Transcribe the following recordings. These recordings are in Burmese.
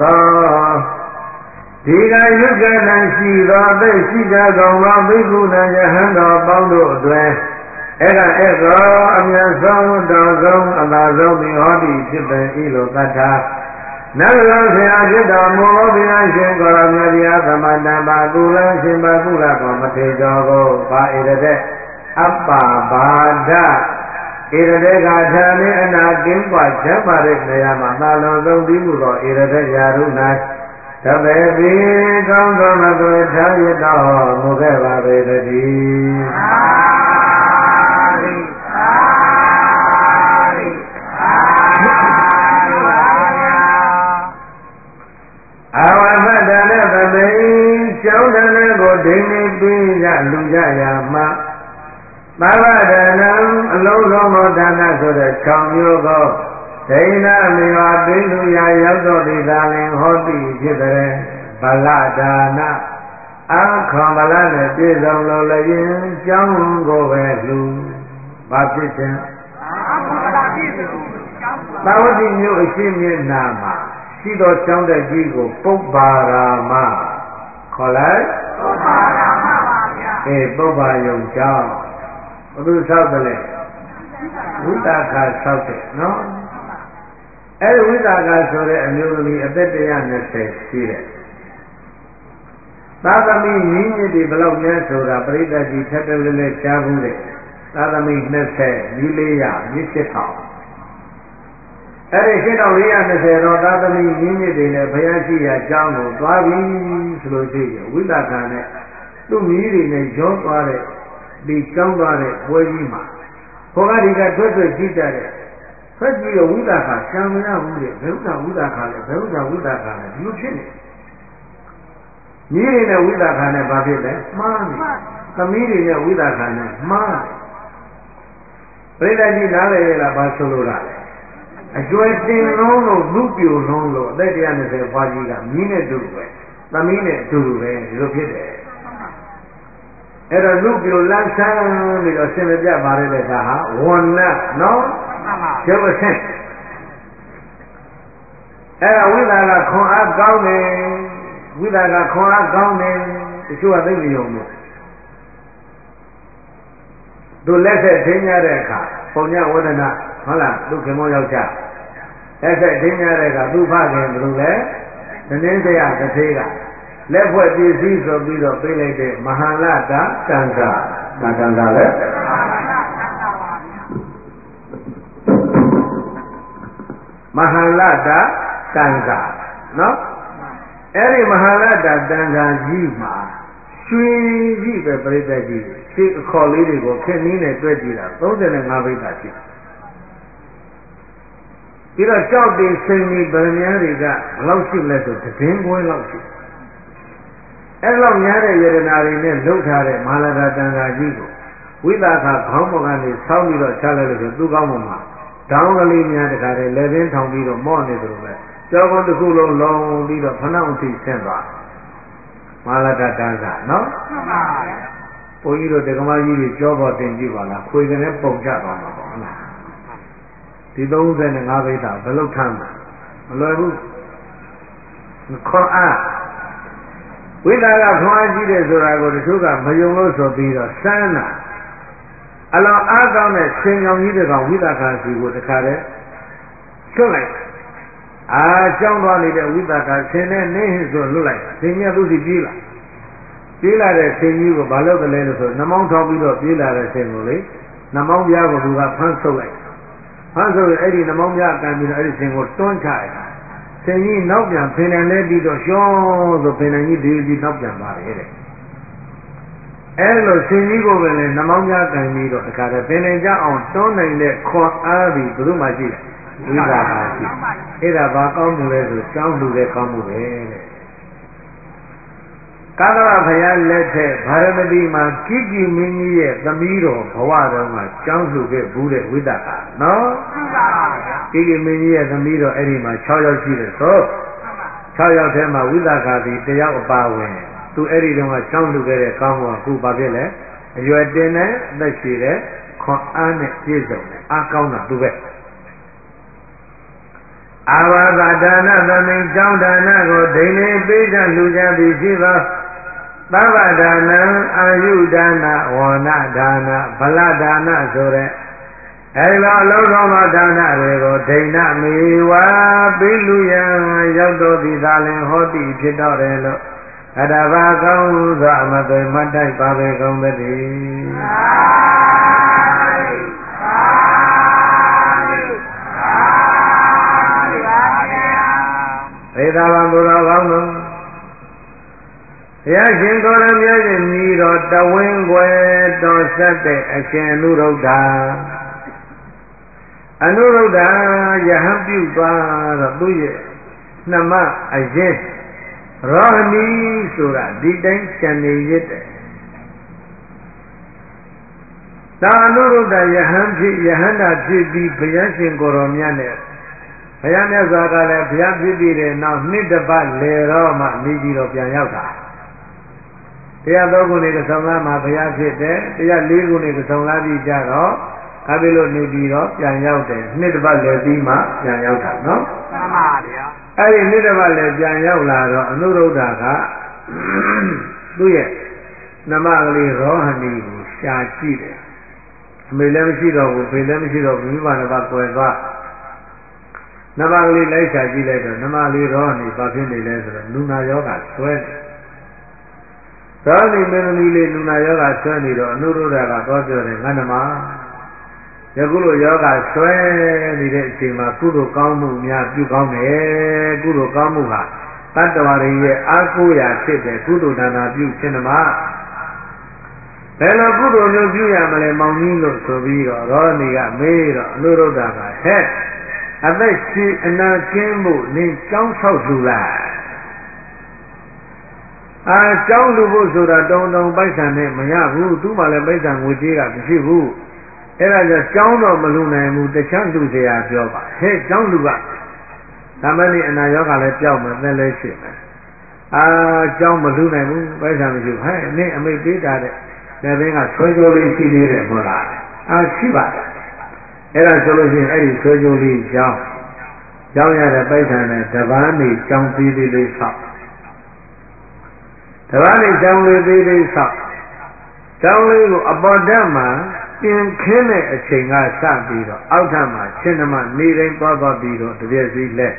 သောဒီကယုဂနံရှိသောအသက်ရှိကြကုန်သောဘိက္ခုနာယဟန်တော်ပေါင်းတို့အတွင်အဲ့ကောအမြတ်ဆုံးတော်ဆုံးအသာဆုံးဒီဟောတိဖြစ်ပေ၏လို့သတ်ထားနတ်တော်ဆရာဖြစ်တော်မူသောဘုရားရှင်ကိုရောမြတ်ဗျာသမတံပါကုလရှင်ပါကုလကောမထေတော်ကိုဘာဣရတဲ့အပ္ပဘာဒဣရတဲ့ကထာနှင့်အနာကင်းပွားချမ်းသာတဲ့နေရာမှာသာလွန်ဆုံးပြီးမှုသောဣရတဲ့ရာဟု၌သဗ္ဗေပိကောင်းသောမသွေထားရတော်မူခဲ့ပါပေတည်းအာဝသတ္တနဲ့သဗ္ဗေကျောင်းတဲ့ကိုဒိနေပြီးရလူကြရာမှာသဗ္ဗဒနံအလုံးစုံသောဒါနဆိုတဲ့6မျိုးကိုဒိဏမေဝပိလူရာရောက်တော်ဒီသာလင်ဟောတိဖြစ်တဲ့ဗလဒါနအခံဗလနဲ့ပြည့်စုံလို့လည်းကျောင်းကိုပဲလူဘာဖြစ်ခြင်းသာဝတိမျိုးအရှိမျက်နာမှာရှိသောကျောင်းတက်ကြီးကိုပုပ္ပါရာမခေါ်လိုက်ပုပ္ပါရာမပါဗျာပုပ္ပါယုံကျောင်းဘယ်သူဆောက်တယ်လဲဝိသခာဆောက်တယ်နော်အဲ့ဒီဝိသခာဆိုတဲ့အမျိုးသမီးအသက်120ရှိတယ်သာသမီမြင်းမြစ်တွေဘယ်လောက်များဆိုတာပရိသတ်ကြီးထက်တလဲလဲရှားဘူးတဲ့သာသမီ20မြည်400မြစ်7000အဲ့ဒီ7420တော့သာသမီမြင်းမြစ်တွေနဲ့ဘုရားရှိရာကျောင်းကိုသွားပြီဆိုလို့ရှိရင်ဝိသခာနဲ့သူ့မြည်တွေနဲ့ရောသွားတဲ့ဒီကျောင်းသွားတဲ့ပွဲကြီးမှာဘောဂဒီကထွက်ကြည့်ကြတဲ့ထွက်ကြည့်တော့ဝိသခာရှံမရဘူးတဲ့ဘယ်ဥစ္စာဝိသခာလဲဘယ်ဥစ္စာဝိသခာလဲဒီလိုဖြစ်နေညီးတွေနဲ့ဝိသခာနဲ့ဘာဖြစ်လဲမှားနေသမီးတွေနဲ့ဝိသခာနဲ့မှားပြိဿကြီးနားလေလားဘာဆိုလို့လားအကျွဲတင်လုံးလို့လူပြိုလုံးလို့အသက်120ဘွားကြီးကမြင်းနဲ့တူပဲသမီးနဲ့တူပဲဒီလိုဖြစ်တယ်အဲ့တော့လူပြိုလန်းဆန်းပြီးတော့ဆင်မပြပါရတဲ့ခါဟာဝဏ္ဏနော်ကျုပ်အဆင့်အဲ့ဒါဝိသကခွန်အားကောင်းတယ်ဝိသကခွန်အားကောင်းတယ်တချို့ကသိမယုံဘူးသူလက်ဆက်ထင်းရတဲ့အခါပုံညဝဒနာဟုတ်လားသူခင်မောယောက်ျားလက်ဆက်ထင်းရတဲ့အခါသူ့ဖခင်ဘယ်လိုလဲတင်းစရာတစ်သေးကလက်ဖွဲ့ပစ္စည်းဆိုပြီးတော့ပြေးလိုက်တဲ့မဟာလတာကံစာမကံစာလဲမဟာလတာကံစာနော်အဲ့ဒီမဟာလတာတန်ခါကြီးမှာရွှေကြီးပဲပြိတ္တကြီးရှေ့အခေါ်လေးတွေကိုခင်းနည်းနဲ့တွဲကြည့်တာ35ဘိတ်သာရှိပြီးတော့ကြောက်တင်စိန်ကြီးဗရမများတွေကဘယ်လောက်ရှိလဲဆိုသတင်းကွဲလောက်ရှိအဲ့လောက်များတဲ့ယရနာတွေနဲ့လှုပ်ထားတဲ့မဟာလတာတန်ခါကြီးကိုဝိသခခေါင်းပေါ်ကနေဆောင်းပြီးတော့ချလိုက်လို့ဆိုသူ့ကောင်းပေါ်မှာတောင်းကလေးများတခါတည်းလက်ပင်ထောင်ပြီးတော့မော့နေသလိုပဲကြောကုန်းတစ်ခုလုံးလုံးပြီးတော့ဖနှောင့်ထိဆင်းသွားမဟာလတာတန်ခါနော်မှန်ပါဗျာဘုန်းကြီးတို့ဓမ္မကြီးတွေကြောပေါ်တင်ကြည့်ပါလားခွေကနေပုံချသွားမှာပေါ့ဟုတ်လားဒီ35ဘိတ်သာဘယ်လောက်ထမ်းမလွယ်ဘူးခေါ်အားဝိသကခွန်အားကြီးတယ်ဆိုတာကိုတချို့ကမယုံလို့ဆိုပြီးတော့စမ်းတာအလောင်းအားကောင်းတဲ့ဆင်ကြောင်ကြီးတကောင်ဝိသကစီကိုတခါတည်းလွတ်လိုက်ကြောင်းသွားနေတဲ့ဝိသကဆင်နဲ့နေဆိုလွတ်လိုက်ဆင်ကြီးကသူ့စီပြေးလာတဲ့ဆင်ကြီးကိုဘာလုပ်တယ်လဲလို့ဆိုနှမောင်းထောက်ပြီးတော့ပြေးလာတဲ့ဆင်ကိုလေနှမောင်းပြားကိုသူကဖမ်းဆုပ်လိုက်ဖမ်းဆုပ်ရင်အဲ့ဒီနှမောင်းပြားကန်ပြီးတော့အဲ့ဒီဆင်ကိုတွန်းချလိုက်တာဆင်ကြီးနောက်ပြန်ဖင်တယ်လဲပြီးတော့ရှောင်းဆိုဖင်တယ်ကြီးဒီကြီးနောက်ပြန်ပါတယ်တဲ့အဲ့လိုဆင်ကြီးကိုပဲလေနှမောင်းပြားကန်ပြီးတော့တခါတည်းဖင်တယ်ကြအောင်တွန်းနိုင်တဲ့ခွန်အားပြီးဘယ်သူမှရှိတယ်ဝိသကာရှိအဲ့ဒါဘာကောင်းမှုလဲဆိုကြောင်းလူတဲ့ကောင်းမှုပဲတဲ့ကာသဝဘုရားလက်ထက်ဗာရမတိမှာကိကိမင်းကြီးရဲ့သမီးတော်ဘဝတော်မှာကြောင်းလှူခဲ့ဘူးတဲ့ဝိသကာနော်မှန်ပါဗျာကိကိမင်းကြီးရဲ့သမီးတော်အဲ့ဒီမှာ6ယောက်ရှိတယ်ဆို6ယောက်ထဲမှာဝိသကာဒီ1ယောက်အပါဝင်သူအဲ့ဒီတုန်းကကြောင်းလှူခဲ့တဲ့ကောင်းမှုကခုဘာဖြစ်လဲအရွယ်တင်တဲ့အသက်ရှိတဲ့ခွန်အားနဲ့ပြည့်စုံတယ်အားကောင်းတာသူပဲအာဝါဒဒါနသမိန်ကြောင်းဒါနကိုဒိနေပေးကလှူကြသည်ရှိသောသဗ္ဗဒါနံအာယုဒါနဝါနဒါနဗလဒါနဆိုတဲ့အဲဒီလိုအလုံးစုံသောဒါနတွေကိုဒိဏမေဝပေးလူရန်ရောက်တော်သည်သာလင်ဟောတိဖြစ်တော်တယ်လို့အတ္တဘာကောင်းသောအမသွေမတ်တိုက်ပါပေကုန်သတည်းသေသာဝံဘုရားကောင်းတို့ဘုရားရှင်ကိုရမြတ်ရှင်မြည်တော်တဝင်းွယ်တော်ဆက်တဲ့အရှင်အနုရုဒ္ဓအနုရုဒ္ဓယဟန်ပြုသွားတော့သူ့ရဲ့နှမအရင်ရောဟဏီဆိုတာဒီတိုင်းကျန်နေရတဲ့သာအနုရုဒ္ဓယဟန်ဖြစ်ယဟန္တာဖြစ်ပြီးဘုရားရှင်ကိုရောမြတ်နဲ့ဘုရားမြတ်စွာကလည်းဘုရားဖြစ်ပြီးတဲ့နောက်နှစ်တစ်ပတ်လေတော့မှနေပြီးတော့ပြန်ရောက်တာတရားတော်ခုနှစ်ကဆောင်လာမှာဘုရားဖြစ်တယ်တရား၄ခုနှစ်ကဆောင်လာပြီးကြတော့အဲဒီလိုနေပြီးတော့ပြန်ရောက်တယ်နှစ်တစ်ပတ်လေပြီးမှပြန်ရောက်တာနော်မှန်ပါဗျာအဲဒီနှစ်တစ်ပတ်လေပြန်ရောက်လာတော့အနုရုဒ္ဓကသူ့ရဲ့နမကလေးရောဟဏီကိုရှာကြည့်တယ်အမေလည်းမရှိတော့ဘူးဖေလည်းမရှိတော့ဘူးမိဘတစ်ပါးကွယ်သွားနမကလေးလိုက်ရှာကြည့်လိုက်တော့နမလေးရောဟဏီဘာဖြစ်နေလဲဆိုတော့လူနာယောဂဆွဲတယ်သောဏိမင်းသမီးလေးလူနာယောဂဆွဲနေတော့အနုရုဒ္ဓကတော့ပြောတယ်ငါနမယခုလိုယောဂဆွဲနေတဲ့အချိန်မှာကုသိုလ်ကောင်းမှုများပြုကောင်းတယ်ကုသိုလ်ကောင်းမှုဟာတတ္တဝါတွေရဲ့အားကိုးရာဖြစ်တဲ့ကုသိုလ်ဒါနာပြုခြင်းဓမ္မဘယ်လိုကုသိုလ်မျိုးပြုရမလဲမောင်ကြီးလို့ဆိုပြီးတော့ရောဏီကမေးတော့အနုရုဒ္ဓကဟဲ့အသက်ရှင်အနာကင်းဖို့နင်းကြောင်းဆောက်လှူလိုက်ကြောင်းလူဖို့ဆိုတာတုံပိုက်ဆံနဲ့မရဘူးသူ့မှာလည်းပိုက်ဆံငွေကြေးကမရှိဘူးအဲ့ဒါကြောင့်ကြောင်းတော့မလူနိုင်ဘူးတခြားလူစရာပြောပါဟဲ့ကြောင်းလူကသမဏေအနာရောဂါလည်းပျောက်မယ်သက်လည်းရှိမယ်ကြောင်းမလူနိုင်ဘူးပိုက်ဆံမရှိဘူးဟဲ့နင်းအမိတ်ပေးတာတဲ့လက်ဘင်းကဆွဲကြိုးလေးရှိသေးတယ်မဟုတ်လားရှိပါတယ်အဲ့ဒါဆိုလို့ရှိရင်အဲ့ဒီဆွဲကြိုးလေးကြောင်းရတဲ့ပိုက်ဆံနဲ့တပန်းနေကြောင်းသေးသေးလေးဆောက်တပန်းနေကြောင်းလေးသေးလေးဆောက်ကြောင်းလေးကိုအပေါ်ဓာတ်မှာပြင်ခင်းတဲ့အချိန်ကစပြီးတော့အောက်ထပ်မှာရှင်ဓမ္မနေတိုင်းသွားပြီးတော့တပြည့်စီလက်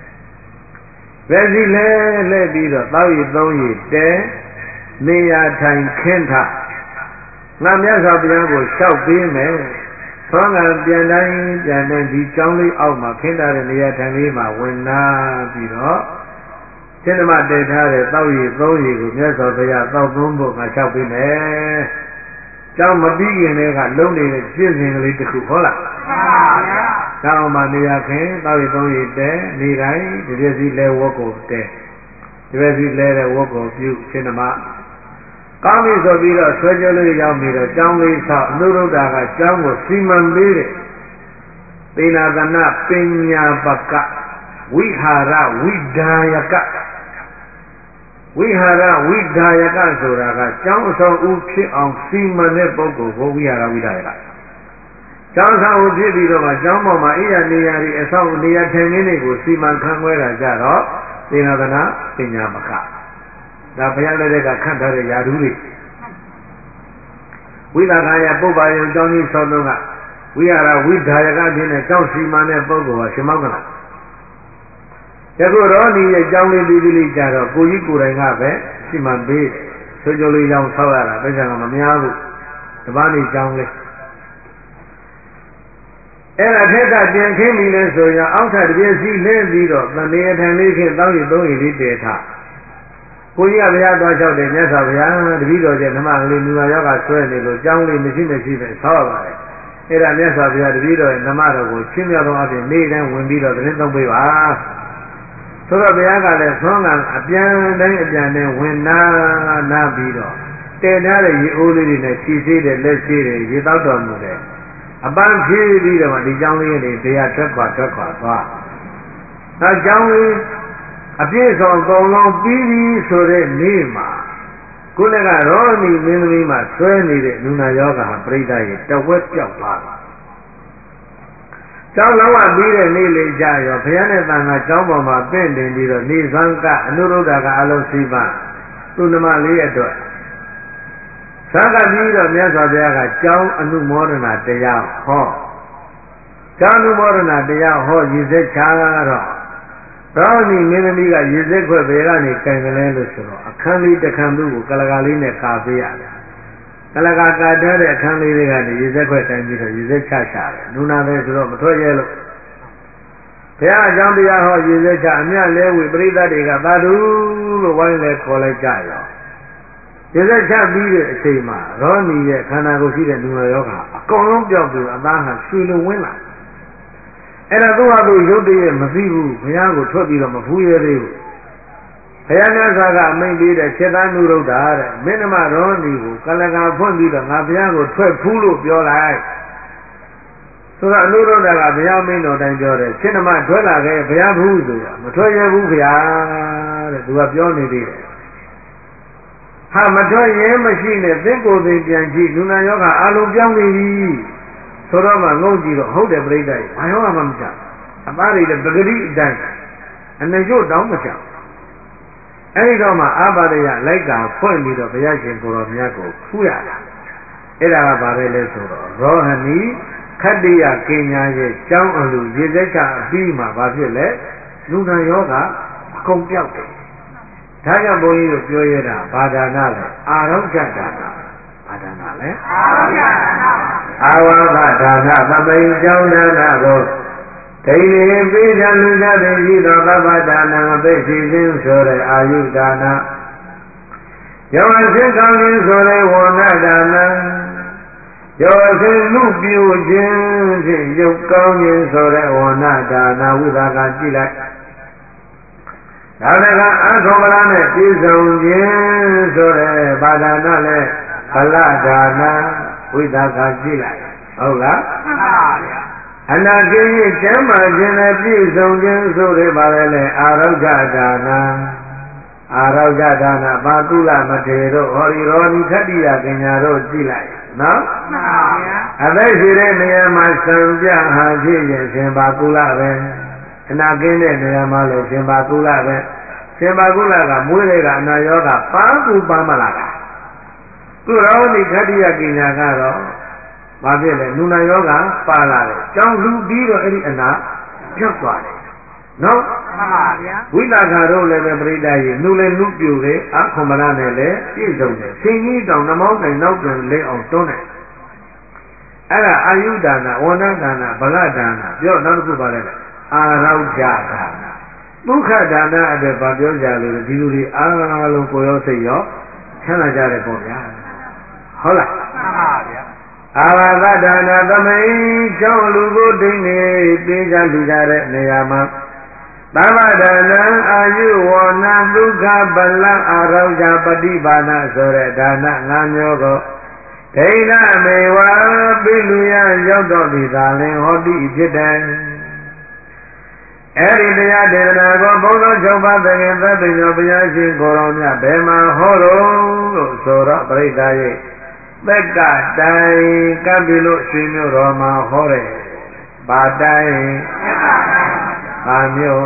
လဲပြီးတော့တောက်ရည်သုံးရည်တဲနေရာထိုင်ခင်းထားငါမြတ်စွာဘုရားကိုလျှောက်ပေးမယ်သောငါပြန်တိုင်းဒီကျောင်းလေးအောက်မှာခင်းထားတဲ့နေရာထိုင်လေးမှာဝင်နာပြီးတော့ရှင်ဓမ္မတည်ထားတဲ့တောက်ရည်သုံးရည်ကိုမြတ်စွာဘုရားတောက်သုံးဖို့ငါလျှောက်ပေးမယ်ကျောင်းမပြီးခင်တည်းကလုံးနေတဲ့ပြည့်စင်ကလေးတစ်ခုဟုတ်လားမှန်ပါဗျာကျောင်းမှာနေရာခင်တောက်ရည်သုံးရည်တဲနေတိုင်းဒီပြည့်စည်လဲဝတ်ကိုတဲဒီပြည့်စည်လဲတဲ့ဝတ်ကိုပြုရှင်ဓမ္မကောင်းပြီဆိုပြီးတော့ဆွဲကြလေးရောက်ပြီးတော့ကျောင်းလေးဆောက်အနုရုဒ္ဓကကျောင်းကိုစီမံပေးတယ်သေနာသနပညာပကဝိဟာရဝိဒါယကဝိဟာရဝိဒါယကဆိုတာကကျောင်းအဆောင်ဦးဖြစ်အောင်စီမံတဲ့ပုဂ္ဂိုလ်ကိုဝိဟာရဝိဒါယကကျောင်းဆောင်ဦးဖြစ်ပြီးတော့မှကျောင်းပေါ်မှာအိယာနေရာတွေအဆောင်နေရာထိုင်ခင်းတွေကိုစီမံခန့်ခွဲတာကြတော့သေနာသနပညာပကဒါဘုရားလက်ထက်ကခန့်ထားတဲ့ယာဓုတွေဝိသကာယပုပ္ပါယံကျောင်းကြီးဆောင်းတော့ကဝိဟာရဝိဒါယကဖြစ်တဲ့ကျောင်းစီမံတဲ့ပုဂ္ဂိုလ်ဟာရှင်မောက္ခဏယခုရောဒီရဲ့ကျောင်းလေးလေးကြတော့ကိုကြီးကိုယ်တိုင်ကပဲစီမံပေးတယ်ဆွေးကြိုးလေးကြောင်းဆောက်ရတာပြည်စံကမများဘူးတပန်းလေးကျောင်းလေးအဲ့ဒါထက်ကပြန်ခင်းပြီလဲဆိုရင်အောက်ထပ်တစ်ပြည့်စီလဲပြီးတော့တဏှေအထံလေးဖြင့်တောင်းရီသုံးရီလေးတည်ထားကိုကြီးကဘုရားသွားလျှောက်တယ်မြတ်စွာဘုရားတပည့်တော်ကျဓမ္မကလေးလူနာယောဂဆွဲနေလို့ကျောင်းလေးမရှိပဲဆောက်ရပါတယ်အဲ့ဒါမြတ်စွာဘုရားတပည့်တော်ရဲ့ဓမ္မတော်ကိုချင်းမြောက်သောအပြင်နေ့တိုင်းဝင်ပြီးတော့သတင်းသုံးပေးပါဆိုတော့ဘုရားကလည်းသွန်းကအပြန်တိုင်းဝင်နာပြီးတော့တည်ထားတဲ့ရေအိုးလေးတွေနဲ့ခြေသေးတဲ့လက်သေးတွေရေတောက်တော်မူတယ်အပန်းဖြည်းပြီးတော့ဒီကျောင်းလေးတွေတရားထွက်ခွာသွားနောက်ကျောင်းလေးအပြည့်စုံကုန်လုံးပြီးပြီဆိုတဲ့နေ့မှာခုနကရောဏီမင်းသမီးမှာဆွဲနေတဲ့လူနာယောဂဟာပြိဋ္ဌာရဲ့တဝက်ပြောက်သွားတယ်ကျောင်းလုံးဝပြီးတဲ့နေ့လေးကြရောဘုရားနဲ့တန်ခါကျောင်းပေါ်မှာပင့်တင်ပြီးတော့နေသံကအနုရုဒ္ဓကအလုံးစီပါသူနမလေးအတွက်သံဃာပြီးတော့မြတ်စွာဘုရားကကျောင်းအနုမောဒနာတရားဟောကျောင်းအနုမောဒနာတရားဟောရည်စက်ချတော့ရောဒီမင်းသမီးကရည်စက်ခွက်ဘယ်ကနေကင်ကလေးလို့ဆိုတော့အခန်းလေးတစ်ခန်းသူ့ကိုကလကာလေးနဲ့ကာပေးရတယ်ကလကာကာထားတဲ့အခန်းလေးတွေကနေရည်စက်ခွက်တိုင်းပြီးတော့ရည်စက်ချတယ်နူနာပဲဆိုတော့မထွက်ရဲလို့ဘုရားအကြောင်းတရားဟောရည်စက်ချအမြလဲဝေပရိသတ်တွေကသာဓုလို့ဝိုင်းလဲခေါ်လိုက်ကြရောရည်စက်ချပြီးတဲ့အချိန်မှာရောနီရဲ့ခန္ဓာကိုယ်ရှိတဲ့နူနာယောဂအကုန်လုံးပြောက်ပြီးအသားဟာရွှေလိုဝင်းလာအဲ့ဒါသူ့ဟာသူရုပ်တရက်မသိဘူးဘုရားကိုထွက်ပြီးတော့မဖူးရသေးဘူးဘုရားမြတ်စွာကအမိန့်ပေးတဲ့ခြေသားနုရုဒ္ဓတဲ့မင်းမရောနီကိုကလကာဖွင့်ပြီးတော့ငါဘုရားကိုထွက်ဖူးလို့ပြောလိုက်ဆိုတော့အနုရုဒ္ဓကဘုရားမင်းတော်တိုင်းပြောတယ်ခြေနမထွက်လာခဲ့ဘုရားဘူးဆိုတော့မထွက်ရဘူးဘုရားတဲ့သူကပြောနေသေးတယ်ဟာမထွက်ရင်မရှိနဲ့သင်ကိုယ်သိပြန်ကြည့်လူနာယောဂအလုံးပြောင်းနေပြီဆိုတော့မှငုံကြည့်တော့ဟုတ်တယ်ပြိဿရဲ့ဘာယောဂမှမချအသားတွေလည်းပဂတိအတိုင်းအနေကျို့တောင်းမချအဲဒီတော့မှအာဘာဒယလိုက်ကဖွင့်ပြီးတော့ဘုရားရှင်ကိုယ်တော်မြတ်ကိုဖူးရတာအဲ့ဒါကဘာလဲလဲဆိုတော့ရောဟဏီခတ္တိယကင်ညာရဲ့ကျောင်းအလူရေစက်ချအပြီးမှာဘာဖြစ်လဲလူနာယောဂအကုန်ပြောက်တယ်ဒါကြောင့်ဘုန်းကြီးတို့ပြောရတာဘာဒါနလဲအာရောဂဒါနဘာဒါနလဲအာရောဂဒါနအာဝါဒဒါနသပိန်ကျောင်းဒါနကိုဒိဋ္ဌိပိဋကလူကြတဲ့ရှိသောသဗ္ဗဒါနအပိစီခြင်းဆိုတဲ့အာယုဒါနယောအစင်ကောင်းခြင်းဆိုတဲ့ဝဏဒါနယောအစင်လူပြူခြင်းဖြင့်ရုပ်ကောင်းခြင်းဆိုတဲ့ဝဏဒါနဝိသကကြည့်လိုက်ဒါလည်းကအထောမလားနဲ့ပြည့်စုံခြင်းဆိုတဲ့ဘာဒါနလည်းဗလဒါနဝိသကကြည့်လိုက်ဟုတ်လားမှန်ပါဗျာအနာကိရိကျမ်းမာခြင်းနဲ့ပြည့်စုံခြင်းဆိုတဲ့ဘာလဲလဲအာရောဂဒါနအာရောဂဒါနဘာကုလမထေတို့ဟောရီရောဒီခတ္တိယကညာတို့ကြည့်လိုက်နော်မှန်ပါဗျာအသက်ရှိတဲ့နေရာမှာစံပြဟာဖြစ်ရင်ရှင်ဘာကုလပဲအနာကင်းတဲ့နေရာမှာလည်းရှင်ဘာကုလပဲရှင်ဘာကုလကမွေးတဲ့ကအနာယောဂပါကူပါမလာတာသူရောဒီခတ္တိယကညာကတော့ဘာဖြစ်လဲနုနာယောဂပါလာတယ်ကြောင်းလူပြီးတော့အဲ့ဒီအနာပြောက်သွားတယ်နော်မှန်ပါဗျာဝိသခါတို့လည်းပဲပရိသတ်ကြီးနုလည်းနုပြူတယ်အခမရနဲ့လည်းပြည့်စုံတယ်ဆင်းကြီးတောင်နှမောင်းတိုင်နောက်တွင်လဲအောင်တွန်းတယ်အဲ့ဒါအာယုဒါနဝဏဒါနဗလဒါနပြောနောက်တစ်ခုပါလဲအာရောဂဒါနဒုက္ခဒါနအတွက်ဗာပြောကြလို့ဒီလူတွေအားလုံးကိုရောစိတ်ရောချမ်းသာကြတယ်ပေါ့ဗျာဟုတ်လားမှန်ပါဗျာအာဝါဒဒါနသမိန်ကျောင်းလူကိုဒိနေပေးကြလူကြတဲ့နေရာမှာသဗ္ဗဒါနအာယုဝဏဒုက္ခဗလအာရောဂပฏิပါဏဆိုတဲ့ဒါန၅မျိုးကိုဒိဋ္ဌမေဝပိလူယရောက်တော့ဒီသာလင်ဟောတိဖြစ်တယ်အဲ့ဒီတရားဒေသနာကိုဘုန်းတော်ချုပ်ပါသခင်သဗ္ဗညောဘုရားရှင်ကိုယ်တော်မြတ်ဘယ်မှာဟောတော်လို့ဆိုတော့ပြိဿရဲ့သက်ကတိုင်ကပ်ပြီးလို့ရွှေမြို့တော်မှာဟောတယ်။ဘာတိုင်ဘာမြို့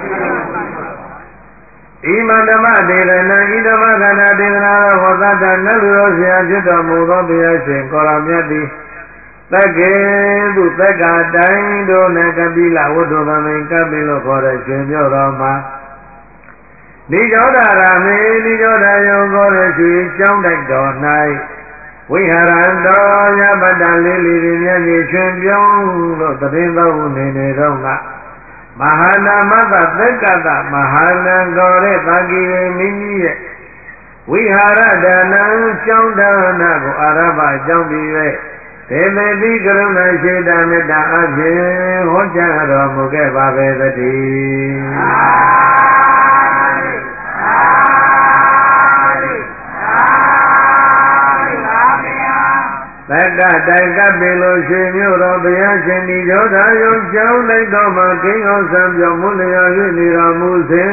ဣမဓမ္မဒေသနာဣဓမ္မခန္ဓာဒေသနာဟောသတ္တနတ်လူတော်ဆရာဖြစ်တော်မူသောဘုရားရှင်ကိုရောမြတ်သည်သက္ကေသူသက်ကတိုင်တို့နဲ့ကပိလဝတ္ထုသမိန်ကပ်ပြီးလို့ခေါ်တဲ့ရွှေမြို့တော်မှာဒီကြောင့်ဒါရမေဒီကြောင့်ဒါယောခေါ်တဲ့ရွှေကျောင်းတိုက်တော်၌ဝိဟာရံတော်ရပတ္တလေးလေးတွေမျက်ကြီးရွှင်ပြုံးလို့တည်သောနေနေတော့ကမဟာနာမတသက္ကတမဟာနံတော်တဲ့သာကိရေမိကြီးရဲ့ဝိဟာရဒါနံကျောင်းဒါနကိုအာရဘအကြောင်းပြီး၍ဒေဝတိကရုဏာရှိတာမေတ္တာအဖြင့်ဟောကြားတော်မူခဲ့ပါပဲသတည်းသက္ကတိုင်ကပ်ပြီလို့ရွှေမြို့တော်ဘုရားရှင်ဒီရောဓာယုံကျောင်းလိုက်တော်မှာကိန်းအောင်ဆံပြောင်းမှုလျော်၍နေတော်မူစဉ်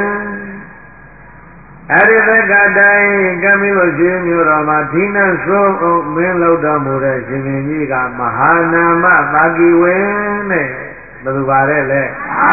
အဲ့ဒီသက္ကတိုင်ကပ်ပြီလို့ရွှေမြို့တော်မှာဒီနတ်ဆိုးအောင်မင်းလောက်တော်မူတဲ့ရှင်မင်းကြီးကမဟာနာမသာကိဝေနဲ့ဘယ်သူပါတဲ့လဲ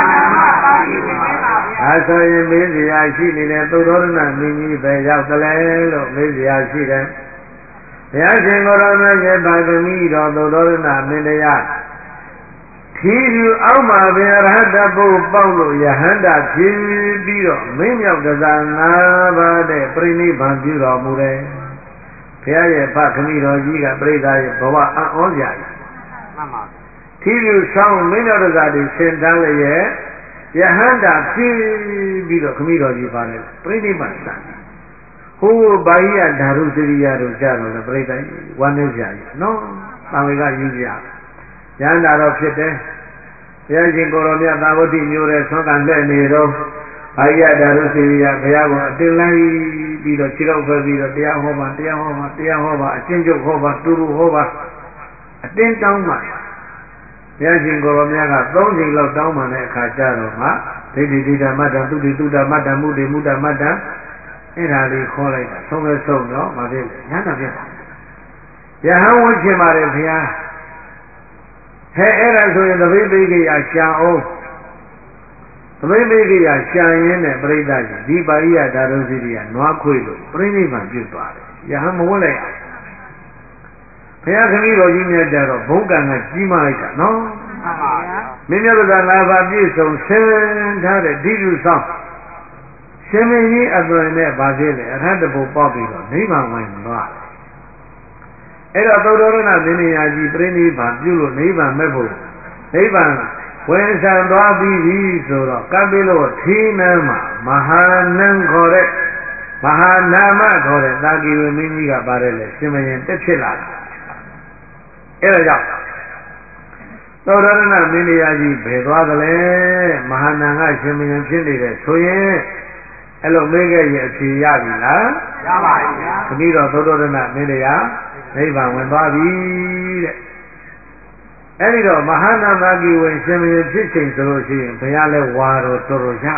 အဲဆိုရင်မေးစရာရှိနေတဲ့သုဒ္ဓရဏမင်းကြီးပဲရောက်တယ်လေလို့မေးစရာရှိတယ်ဘုရားရှင်ကိုရောမြတ်ရဲ့ဗာကမိတော်သုဒ္ဓရဏမင်းတရားခီးယူအောက်မှာဗျာရဟတပုပေါက်လို့ယဟန္တာဖြစ်ပြီးတော့မင်းမြောက်တစား၅ပါးတဲ့ပြိဋိဘံပြုတော်မူတယ်ဘုရားရဲ့ဗခမိတော်ကြီးကပြိဿရဲ့ဘဝအံ့ဩစရာကြီးမှန်ပါခီးယူဆောင်မင်းမြောက်တစားတွေဆင်တန်းလျက်ယဟန္တာဖြစ်ပြီးတော့ခမိတော်ကြီးပါတယ်ပြိဋိဘံစံဟိုးဘာကြီးကဓာရုစရိယတို့ကြတော့လေပြိဿကြီးဝမ်းနေကြကြီးနော်တန်ဝေကယူကြယန္တာတော့ဖြစ်တယ်ဘုရားရှင်ကိုရောမြတ်သာဝတိမျိုးတဲ့ဆွမ်းကန်တဲ့နေတော့အာရဓာရုစီရိယဘုရားကအတင်လိုက်ပြီးတော့ခြေတော့ဖက်ပြီးတော့တရားဟောပါတရားဟောပါတရားဟောပါအချင်းချုပ်ဟောပါတူတူဟောပါအတင်းတောင်းပါဘုရားရှင်ကိုရောမြတ်က3ချိန်လောက်တောင်းပါတဲ့အခါကျတော့ငါဒိဋ္ဌိဒိဋ္ဌမတ္တသုတိသုတ္တမတ္တမုဒိမုဒ္ဒမတ္တအဲ့ဒါလေးခေါ်လိုက်တာဆုံးလဲဆုံးတော့မဖြစ်ဘူးညာတာဖြစ်တာယဟန်ဝှချင်ပါတယ်ဘုရားဟဲ့အဲ့ဒါဆိုရင်သဘိသိကိယရှာအောင်သဘိသိကိယရှာရင်းနဲ့ပြိဿကြီးဒီပါဠိယဓာတုစီရိယနွားခွေလို့ပြိဋိဘံပြုသွားတယ်ယဟန်မဝတ်လိုက်အောင်ဘုရားခမည်းတော်ကြီးမြတ်ကြတော့ဘုံကံကကြီးမားလိုက်တာနော်မှန်ပါဗျာမင်းမြတ်ကလာပါပြည့်စုံဆင်းထားတဲ့ဓိတုဆောင်ရှင်မင်းကြီးအသွင်နဲ့ဗာဖြစ်လေအရဟတဘုံပေါက်ပြီးတော့နိဗ္ဗာန်ဝင်သွားတယ်အဲ့တော့သုဒ္ဓရဏမင်းရာကြီးပြိဋိဘံပြုလို့နိဗ္ဗာန်မဲ့ဖို့နိဗ္ဗာန်ဝင်ဆံသွားပြီးပြီဆိုတော့ကပ်ပြီးလို့ထီးနန်းမှာမဟာနန်းခေါ်တဲ့မဟာနာမခေါ်တဲ့တာဂီဝမင်းကြီးကပါတယ်လေရှင်မင်းတက်ဖြစ်လာတယ်အဲ့ဒါကြောင့်သုဒ္ဓရဏမင်းရာကြီးဘယ်သွားသလဲမဟာနန်းကရှင်မင်းဖြစ်နေတဲ့ဆိုရင်အဲ့လိုမေးခဲ့ရင်အဖြေရပြီလားရပါပြီဗျာခမည်းတော်သုဒ္ဓရဏမင်းရာနိဗ္ဗာန်ဝင်သွားပြီတဲ့အဲဒီတော့မဟာနာမဂီဝင်ရှင်မင်းဖြစ်ချိန်ဆိုလို့ရှိရင်ဘုရားလဲဝါတော်တော်တော်ရ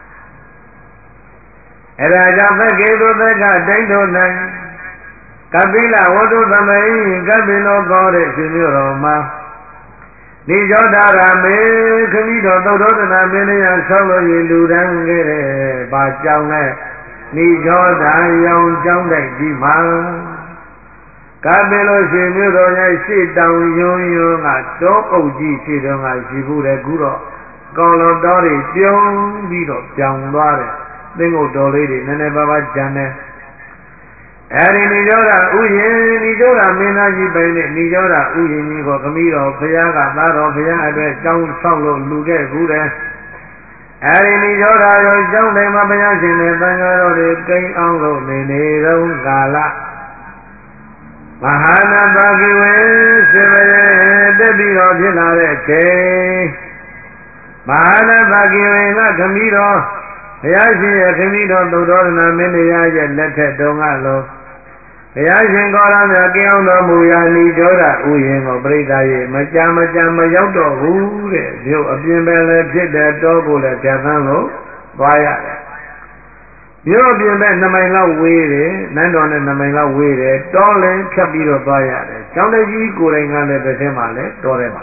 အဲဒါကြောင့်သက္ကေတုသက္ကတိုင်းတော်၌ကပိလဝတ္ထုသမိန်ကပိလောကောတဲ့ရှင်မြို့တော်မှာနေကြောတာရမေခမိတော်သုဒ္ဓရဏမင်းရာဆောက်လို့ရလူတန်းခဲ့တဲ့ဘာကြောင့်လဲနေကြောတာရောင်ကြောင်းတိုက်ဒီမှာကပိလို့ရှင်မြို့တော်ရဲ့ရှေ့တောင်ယွန်းယွန်းကတောအုပ်ကြီးရှေ့တော်ကရှိဘူးတဲ့ခုတော့ကောင်းလုံးတော်တွေပြုံးပြီးတော့ပြောင်းသွားတယ်သင်္ကုတ်တော်လေးတွေနည်းနည်းပါးပါးကျန်တယ်အဲဒီနိရောဓဥယျာဉ်နိရောဓမင်းသားကြီးပိုင်နဲ့နိရောဓဥယျာဉ်ကြီးကိုခမည်းတော်ဘုရားကသားတော်ဘုရားအတွက်ကြောင်းဆောက်လို့လူခဲ့ဘူးတယ်အဲဒီနိရောဓရောကြောင်းတယ်မှာဘုရားရှင်နဲ့သံဃာတော်တွေကိန်းအောင်လို့နေတော့ကာလမဟာနာပါကိဝေရှင်မရေတက်ပြီးတော့ဖြစ်လာတဲ့ချိန်မဟာနာပါကိဝေကခမည်းတော်ဘုရားရှင်ရဲ့ခမည်းတော်သုဒ္ဓရဏမင်းတရားရဲ့လက်ထက်တုန်းကလို့ဘုရားရှင်ကောရမြတ်ကင်းအောင်တော်မူရာနိကြောဓဥယျာဉ်ကိုပြိဿရဲ့မကြမရောက်တော့ဘူးတဲ့မြို့အပြင်ပဲလည်းဖြစ်တဲ့တောကိုလည်းဖြတ်သန်းလို့သွားရတယ်မြို့အပြင်ပဲ2မိုင်လောက်ဝေးတယ်နန်းတော်နဲ့2မိုင်လောက်ဝေးတယ်တောလည်းဖြတ်ပြီးတော့သွားရတယ်ကျောင်းတကြီးကိုယ်တိုင်ကလည်းတစ်ထဲမှာလည်းတောထဲမှာ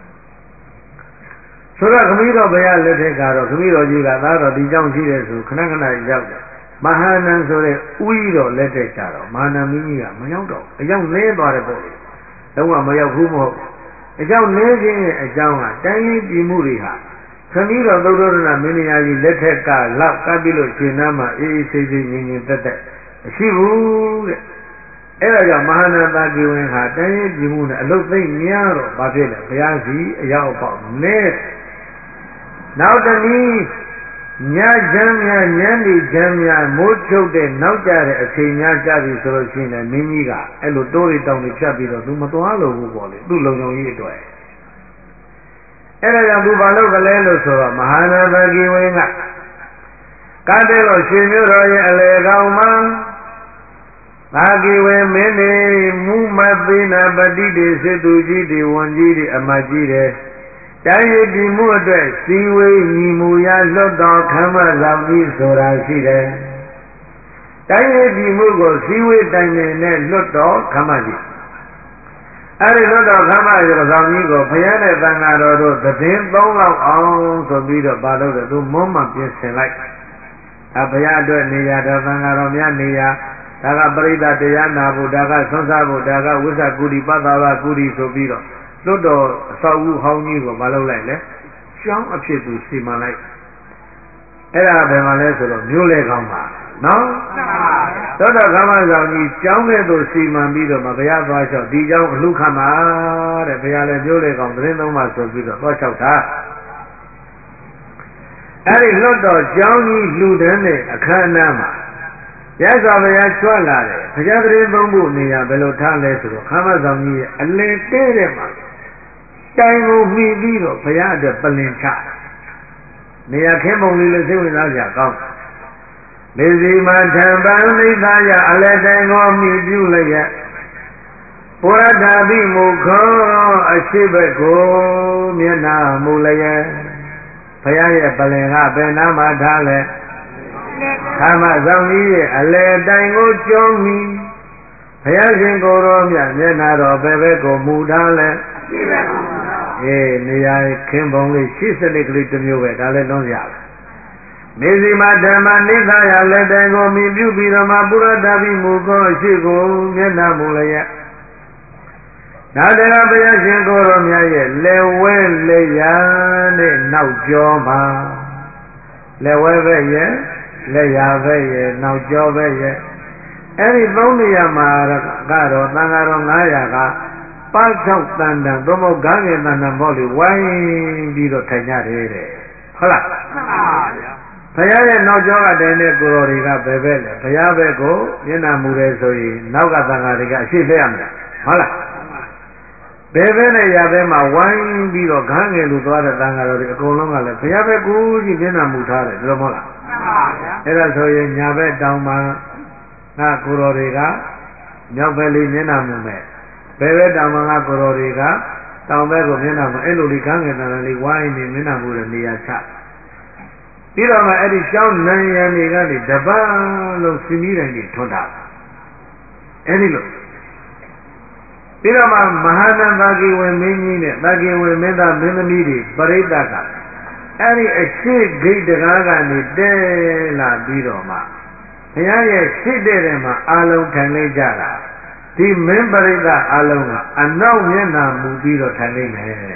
ဆိုတော့ခမည်းတော်ဘုရားလက်ထက်ကတော့ခမည်းတော်ကြီးကသားတော်ဒီကျောင်းရှိတဲ့ဆိုခဏခဏရောက်တယ်မဟာနန်ဆိုတဲ့ဥကြီးတော်လက်ထက်ကြတော့မဟာနန်မင်းကြီးကမရောက်တော့အရောက်လဲသွားတယ်ပေါ့လေတော့ကမရောက်ဘူးမဟုတ်အကြောင်းလဲခြင်းရဲ့အကြောင်းကတိုင်းရင်းပြည်မှုတွေဟာခမည်းတော်သုဒ္ဓရဏမင်းရာကြီးလက်ထက်ကလောက်ကပ်ပြီးလို့ရှင်နာမှာအေးအေးဆေးဆေးငြိမ်ငြိမ်သက်သက်မရှိဘူးတဲ့အဲ့ဒါကြောင့်မဟာနတာကိဝင်ဟာတိုင်းရင်းပြည်မှုနဲ့အလုတ်သိမ့်များတော့ဘာဖြစ်လဲဘုရားစီအရောက်အပေါက်နဲနောက်တနည်းညချမ်းများညနေချမ်းများမိုးချုပ်တဲ့နောက်ကြတဲ့အချိန်များကြပြီဆိုလို့ရှိရင်မင်းကြီးကအဲ့လိုတိုးရီတောင်တွေဖြတ်ပြီးတော့သူမသွားလို့ဘူးပေါ့လေသူ့လုံခြုံရေးအတွက်အဲ့ဒါကြောင့်သူဘာလုပ်ကလဲလို့ဆိုတော့မဟာနာဘဂီဝင်းကကားတဲ့လို့ရှင်မျိုးတော်ရဲ့အလေကောင်မှာဘာဂီဝင်းမင်းနေမူမသိနာပတိတေစေသူကြီးတွေဝန်ကြီးတွေအမတ်ကြီးတွေတိုင်းရည်ပြည်မှုအတွက်စီဝေးညီမူရလွတ်တော်ခမ်းမဆောင်ပြီးဆိုတာရှိတယ်တိုင်းရည်ပြည်မှုကိုစီဝေးတိုင်ပင်နဲ့လွတ်တော်ခမ်းမကြီးအဲ့ဒီလို့တော့ခမရဆောင်ကြီးကိုဘုရားနဲ့သံဃာတော်တို့သတင်း3လောက်အောင်ဆိုပြီးတော့ပါလို့တယ်သူမွန်းမှပြင်ဆင်လိုက်ဘုရားအတွက်နေရာတော်သံဃာတော်များနေရာဒါကပရိသတ်တရားနာဖို့ဒါကဆွမ်းစားဖို့ဒါကဝိသကုတိပတ္တဝကုတိဆိုပြီးတော့လွတ်တော်အဆောက်အဦဟောင်းကြီးကိုမလုပ်လိုက်လေကျောင်းအဖြစ်သူစီမံလိုက်အဲ့ဒါဘယ်မှာလဲဆိုတော့မျိုးလေကောင်းပါနော်သောတော်ခမဆောင်ကြီးကျောင်းကဲ့သို့စီမံပြီးတော့မှဘုရားသွားလျှောက်ဒီကျောင်းအလှခမှာတဲ့ဘုရားလည်းမျိုးလေကောင်းသတင်းသုံးပါဆိုပြီးတော့သွားလျှောက်တာအဲ့ဒီလွတ်တော်ကျောင်းကြီးလူတန်းတဲ့အခမ်းအနားမှာရသော်ဘုရားချွတ်လာတယ်ဘုရားသတင်းသုံးဖို့နေရာဘယ်လိုထားလဲဆိုတော့ခမဆောင်ကြီးရဲ့အလင်တဲတဲ့မှာတိုင်ကိုမှီပြီးတော့ဘုရားအတွက်ပလင်ချနေရာခင်းပုံလေးလည်းစိတ်ဝင်စားကြကောင်းမေဇီမထံပန်နိသယအလတိုင်ကိုမှီပြုလိုက်ရပုရဒာပိမုခောအရှိဘက်ကိုမျက်နာမူလျက်ဘုရားရဲ့ပလင်ကဘယ်နာမှာထားလဲခမဆောင်ကြီးရဲ့အလယ်တိုင်ကိုကျုံးပြီးဘုရားရှင်ကိုယ်တော်မြတ်မျက်နာတော်ဘယ်ဘက်ကိုမူထားလဲနေရာခင်းပုံလေးရှိစနစ်ကလေးတစ်မျိုးပဲဒါလည်းလုံးရပါမေဇီမဓမ္မနိသယလက်တိုင်ကိုမြည်ပြုပြီးတော့မှပုရဒာပိမူခောရှိကိုမျက်နာမူလျက်နာတကဘုရားရှင်ကိုယ်တော်မြတ်ရဲ့လက်ဝဲလက်ရနဲ့နောက်ကျောမှာလက်ဝဲပဲရဲ့လက်ရပဲရဲ့နောက်ကျောပဲရဲ့အဲ့ဒီ3နေရာမှာကတော့သံဃာတော်900ကပါး၆တန်တန်သို့မဟုတ်ဂါငယ်တန်တန်ပေါ့လေဝိုင်းပြီးတော့ထိုင်ကြတယ်တဲ့ဟုတ်လားမှန်ပါဗျာဘုရားရဲ့နောက်ကျောကတိုင်တဲ့ကိုယ်တော်တွေကဘယ်ဘက်လဲဘုရားဘက်ကိုမျက်နှာမူတယ်ဆိုရင်နောက်ကသံဃာတွေကအရှိလှည့်ရမယ်ဟုတ်လားဘယ်ဘက်နဲ့ရဘဲမှာဝိုင်းပြီးတော့ဂါငယ်လူသွားတဲ့သံဃာတော်တွေအကုန်လုံးကလည်းဘုရားဘက်ကိုကြီးမျက်နှာမူထားတယ်ဒီလိုမဟုတ်လားမှန်ပါဗျာအဲ့ဒါဆိုရင်ညာဘက်တောင်မှာငါကိုယ်တော်တွေကမြောက်ဘက်လေးမျက်နှာမူမယ်ဘယ်ဘက်တောင်မှာငါကိုယ်တော်တွေကတောင်ဘက်ကိုမျက်နှာမူအဲ့လိုလေးဂါငယ်တန်တန်လေးဝိုင်းနေမျက်နှာမူတဲ့နေရာချပြီးတော့မှအဲ့ဒီကျောင်းနန်းရံတွေကနေတပတ်လုံးစီမီတိုင်းတွေထွန်းတာအဲ့ဒီလိုပြီးတော့မှမဟာနန္ဒဂေဝင်မင်းကြီးနဲ့သဂေဝင်မင်းသားမင်းသမီးတွေပရိသတ်ကအဲ့ဒီအရှိဂိတ်တကားကနေတဲလာပြီးတော့မှဘုရားရဲ့ရှိတဲ့မှာအာလုံးထိုင်လိုက်ကြတာဒီမင်းပရိသတ်အာလုံးကအနောက်မျက်နှာမူပြီးတော့ထိုင်လိုက်မယ်ဟမ်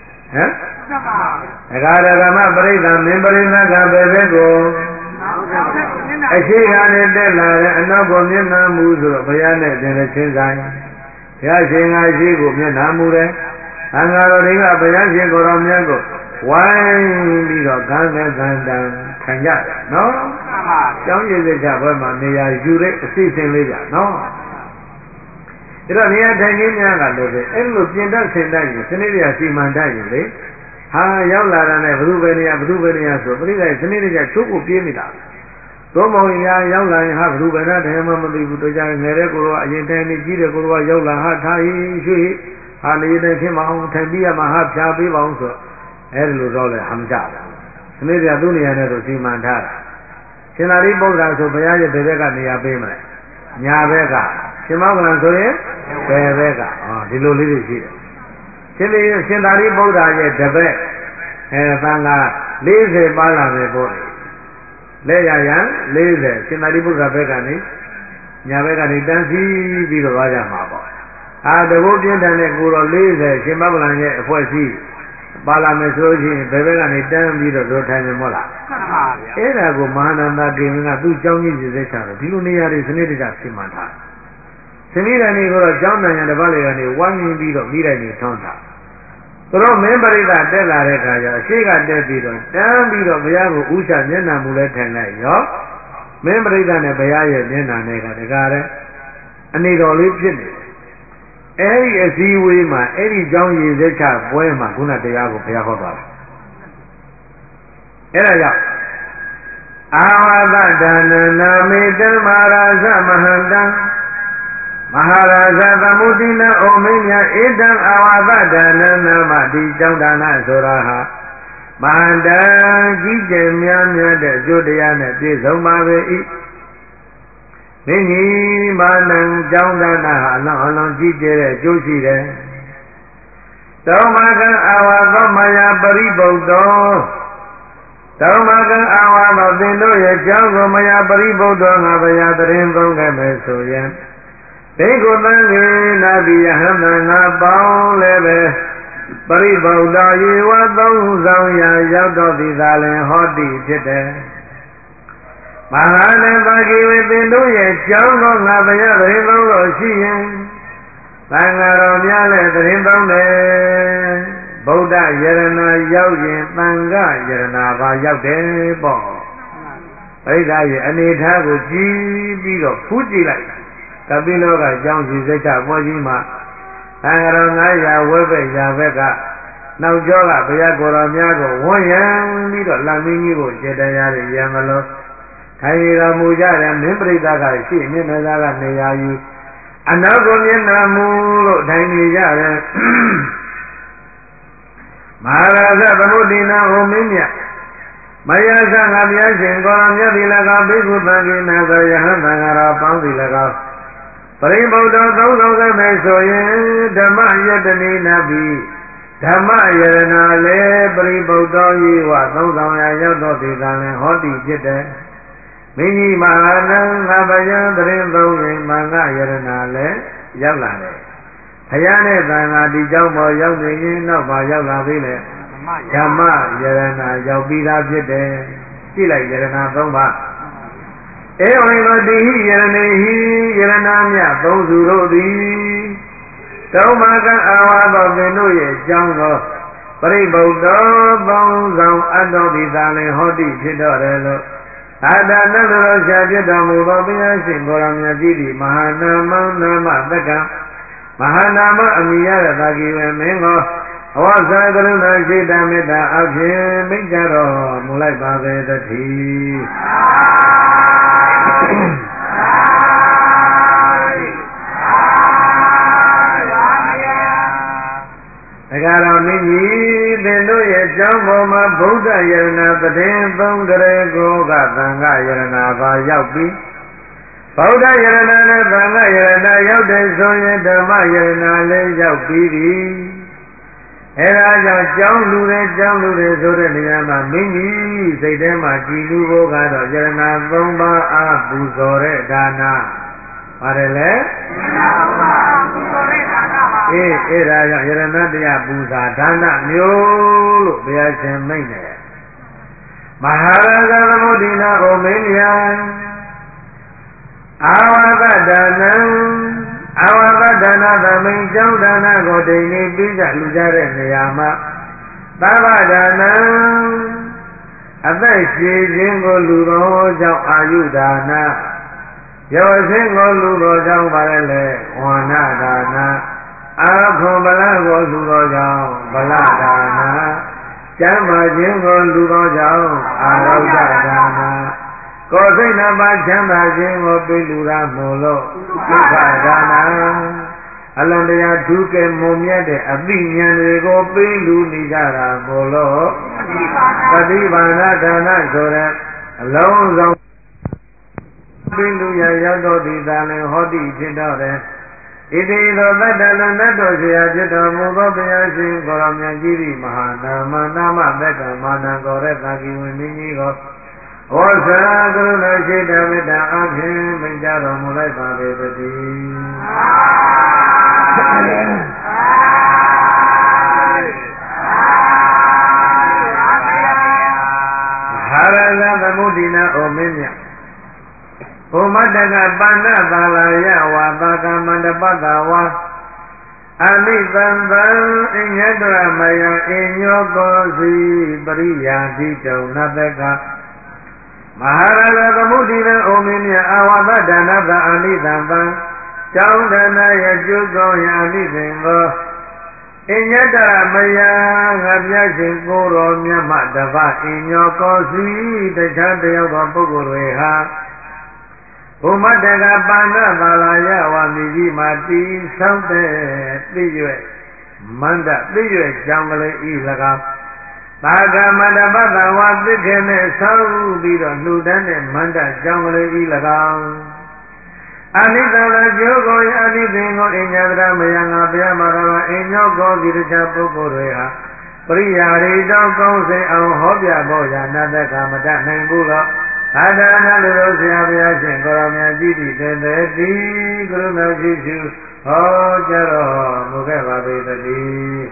ဒကာဒကမပရိသတ်မင်းပရိသတ်ကဘယ်ဘက်ကိုအရှိကနေတက်လာတဲ့အနောက်ကိုမျက်နှာမူဆိုတော့ဘုရားနဲ့တင်တဲ့ချင်းဆိုင်ဘုရားရှင်ကရှိကိုမျက်နှာမူတယ်။အင်္ဂါတော်တွေကဘုရားရှင်ကိုယ်တော်မြတ်ကိုဝိုင်းပြီးတော့ဂန်းနဲ့ဂန်းတန်ခံကြတယ်နော်။ကျောင်းရည်စကြဘက်မှာနေရာယူတဲ့အစီအစဉ်လေးကြနော်။ဒါတော့နေရာထိုင်ခြင်းများကလည်းအဲ့လိုပြင်တတ်ဆင်တတ်ရင်စနစ်တရားစီမံတတ်ရင်လေဟာရောက်လာတာနဲ့ဘုသူပဲနေရာဆိုပရိသတ်စနစ်တရားချုပ်ကိုပြေးနေတာ။သောမောင်ရာရောက်လာရင်ဟာဘုဗ္ဗနာတရားမှမသိဘူးတို့ကြငယ်တဲ့ကိုယ်ကအရင်တည်းနေကြီးတဲ့ကိုယ်ကရောက်လာဟာထားရွှေဟာနေနေခင်မအောင်ထိုင်ပြီးရမှာဟာဖြာပေးပါအောင်ဆိုအဲဒီလိုတော့လဲဟမ်ကြပါစနစ်ပြသူ့နေရာနဲ့ဆိုစီမံထားတာရှင်သာရိပုတ္တရာဆိုဘုရားရဲ့ဘယ်ဘက်ကနေရာပေးမလဲညာဘက်ကရှင်မောကလန်ဆိုရင်ဘယ်ဘက်ကဒီလိုလေးတွေရှိတယ်ရှင်သာရိပုတ္တရာရဲ့တပည့်သံဃာ40ပါးလာမယ်ပေါ့လက်ရရန်40ရှင်သာရိပုတ္တရာဘက်ကနေညာဘက်ကနေတန်းစီပြီးတော့သွားကြမှာပေါ့တကုတ်ပြင်းထန်တဲ့ကိုတော်40ရှင်မဗလန်ရဲ့အဖွဲ့အစည်းပါလာမယ်ဆိုရင်ဘယ်ဘက်ကနေတန်းပြီးတော့ထိုင်မယ်မဟုတ်လားမှန်ပါဗျာအဲ့ဒါကိုမဟာနန္ဒကေမင်းကသူ့ကျောင်းကြီးစစ်စစ်ချတယ်ဒီလိုနေရာတွေစနစ်တကျပြင်မှန်ထားစနစ်တိုင်းကိုတော့ကျောင်းနိုင်ငံတစ်ပတ်လေကနေဝိုင်းပြီးတော့မိတိုင်းနေထွန်းတာသူတို့မင်းပရိသတ်တက်လာတဲ့အခါကျအရှိကတက်ပြီးတော့တန်းပြီးတော့ဘုရားကိုဥချမျက်နှာမူလဲထိုင်လိုက်ရောမင်းပရိသတ်နဲ့ဘုရားရဲ့မျက်နှာနဲ့ကတကားတဲ့အနေတော်လေးဖြစ်နေအဲ့ဒီအစည်းအဝေးမှာအဲ့ဒီကျောင်းရည်စက်ချပွဲမှာခုနတရားကိုဘုရားဟောသွားတာအဲ့ဒါကြောင့်အာဝသဒါနနာမေတ္တမဟာရာဇမဟန္တံမဟာရာဇသမုဒိနဩမိညာဧတံအာဝသဒါနနာမဒီကျောင်းဒါနဆိုတာဟာမဟန္တံကြီးကျယ်များများတဲ့အကျိုးတရားနဲ့ပြည့်စုံပါပေ၏မင်းကြီးမာနံကျောင်းဒါနဟာအလွန်ကြီးကျယ်တဲ့အကျိုးရှိတယ်တောမကံအာဝါသောမယပရိဗုဒ္ဓောတောမကံအာဝါသောသင်တို့ရဲ့ကြောင်းကိုမယပရိဗုဒ္ဓောငါဗျာတရင်သုံးခဲ့မယ်ဆိုရင်ဘေကုသံဃေနာတိယဟံသံဃာပေါင်းလည်းပဲပရိဗုဒ္ဓယေဝသုံးဆောင်ရာရောက်တော်သည်သာလင်ဟောတိဖြစ်တယ်မဟာနတကိဝေသင်တို့ရဲ့ကြောင်းကိုငါဗျာတရင်သုံးလို့ရှိရင်သံဃာတော်များလည်းတရင်သုံးတယ်ဗုဒ္ဓယရဏရောက်ရင်သံဃာယရဏဘာရောက်တယ်ပေါ့ပရိသတ်ရဲ့အနေထားကိုကြည့်ပြီးတော့ဖူးကြည့်လိုက်ကပိလောကအကြောင်းရှိစိတ်ကပေါ်ကြီးမှာသံဃာတော်900ဝဲဘက်ရာဘက်ကနောက်ကျောကဘုရားကိုယ်တော်များကိုဝန်းရံပြီးတော့လမ်းမင်းကြီးကိုကျေတရားတွေရံမလို့ထိုင်ရတော်မူကြတဲ့မင်းပရိသတ်ကရှိမျက်နှာသားကနေရာယူအနောက်ကိုမျက်နှာမူလို့ထိုင်နေကြတယ်မဟာရာဇသမုဒ္ဒိနာဟောမင်းမြတ်မယသငါဘုရားရှင်ကိုယ်တော်မြတ်ဒီ၎င်းဘိက္ခုသံဃိနာသောယဟန်သံဃာတော်ပေါင်းဒီ၎င်းပရိဗုဒ္ဓသုံးဆောင်ခဲ့မယ်ဆိုရင်ဓမ္မယတနိနာပိဓမ္မယရဏလည်းပရိဗုဒ္ဓယေဝသုံးဆောင်ရာရောက်တော်ဒီကံလည်းဟောတိဖြစ်တယ်မင်းကြီးမဟာနံငါဗျာတရင်သုံးရင်မင်္ဂယရဏလည်းရောက်လာတယ်ဘုရားနဲ့သံဃာဒီကြောင့်ပေါ်ရောက်နေရင်နောက်ပါရောက်လာသေးတယ်ဓမ္မယရဏရောက်ပြီးသားဖြစ်တယ်ကြည့်လိုက်ယရဏသုံးပါဧဝံသောတိဟိယရဏေဟိယရဏမြသုံးစုတို့သည်တောမကံအာဝါသောသင်တို့ရဲ့ကြောင်းသောပရိဗုဒ္ဓသုံးဆောင်အတ္တောဒီသာလင်ဟောတိဖြစ်တော်တယ်လို့အာဒနတ္တရောရှားဖြစ်တော်မူသောဘုရားရှင်ကိုယ်တော်မြတ်ကြီးသည်မဟာနာမနာမသက္ကံမဟာနာမအမိရတဲ့သာကိဝေမင်းကိုအဝဇ္ဇကရုဏာရှိတမေတ္တာအဖြင့်မိန့်ကြတော်မူလိုက်ပါပေတည်းတက္ကရာမင်းကြီးသင်တို့ရဲ့ကြောင်းပေါ်မှာဗုဒ္ဓယရဏတည်သုံးကြရေကိုကသံဃာယရဏဘာရောက်ပြီးဗုဒ္ဓယရဏနဲ့သံဃာယရဏရောက်တဲ့ဆိုရင်ဓမ္မယရဏလည်းရောက်ပြီးပြီအဲဒါကြောင့်ကြောင်းလူတွေဆိုတဲ့နေရာမှာမင်းကြီးစိတ်ထဲမှာကြည်လူဖို့ကတော့ယရဏ3ပါးအားပူဇော်တဲ့ဒါနပါတယ်လေယရဏ3ပါးပူဇော်တဲ့ဒါနပါအဲ့ဒါကြောင့်ယရဏတရားပူဇာဒါနမျိုးလို့ဘုရားရှင်မိန့်တယ်မဟာရာဇသမုဒ္ဒိနာဩမေမြံအာဝသဒါနံအာဝသဒါနသမိန်ကျောင်းဒါနကိုဒိဋ္ဌိပြီးကြလူကြတဲ့နေရာမှာသဗ္ဗဒါနံအသက်ရှည်ခြင်းကိုလူတော်ကြောင့်အာယုဒါနရောခြင်းကိုလူတော်ကြောင့်ပါလေဝါဏဒါနအာခွန်ဗလကိုလူတော်ကြောင့်ဗလဒါနကျမ်းမာခြင်းကိုလူတော်ကြောင့်အာရောဂဒါနကိုယ်စိတ်နှပါချမ်းသာခြင်းကိုပေးလူရမို့လို့ဒုက္ခဒါနအလန္တရားဒုက္ခမုံမြတ်တဲ့အသိဉာဏ်တွေကိုပေးလူနေကြတာမို့လို့ပฏิဘာနာဒါနဆိုတဲ့အလုံးစုံပေးလူရရောက်တော်ဒီသာလင်ဟောတိဖြစ်တော်တယ်ဣတိသောတတ္တလနတ်တော်ဆရာဖြစ်တော်မူသောဘုရားရှင်ကိုရောင်မြတ်ကြီးသည်မဟာနာမနာမသက္ကမာနံကိုရသကိဝေမင်းကြီးကိုဩဇာကရုဏာရှိတမေတ္တာအဖြင့်မိန့်ကြတော်မူလိုက်ပါပေတည်းဟာရဏသမုဒ္ဒိနာဩမင်းမြတ်ဘုမတ္တကပန္နပါလာယဝါသကမန္တပကဝါအမိသံသံအညတရမယံအညောကောစီပရိယာတိတုံနတကမဟာရာဇသမုဒ္ဒိနာဩမင်းမြတ်အာဝါသဒါနသအမိသံသံကျောင်းဒနာရဲ့ကျုပ်ကောင်းရာအမိသင်ကိုအညတရမယံငါပြရှင်ကိုတော်မြတ်မှတပတ်အညောကောစီတခြားတယောက်သောပုဂ္ဂိုလ်တွေဟာဘုမတ္တကပါဏပါလာယဝါမိကြီးမှာတည်ဆောက်တဲ့သိရွယ်မန္တသိရွယ်ကြောင့်ကလေးဤ၎င်းသာဂမန္တပတ္တဝါသိခေနဲ့ဆောက်ပြီးတော့လှူဒန်းတဲ့မန္တကြောင့်ကလေးဤ၎င်းအာနိသနာကျိုးကိုအာနိသင်ကိုအညတရမယငါဘုရားမှာတော့အညောကိုဒီတခြားပုဂ္ဂိုလ်တွေဟာပရိယာရိတောကောင်းစဉ်အောင်ဟောပြဖို့ရာနတကမတတ်နိုင်ဘူးလို့အာဒါနလူတို့ဆရာဘုရားရှင်ကိုရောင်မြတ်ကြည်တည်တဲ့တိကရုဏာရှိရှိဟောကြားတော်မူခဲ့ပါပေသတည်း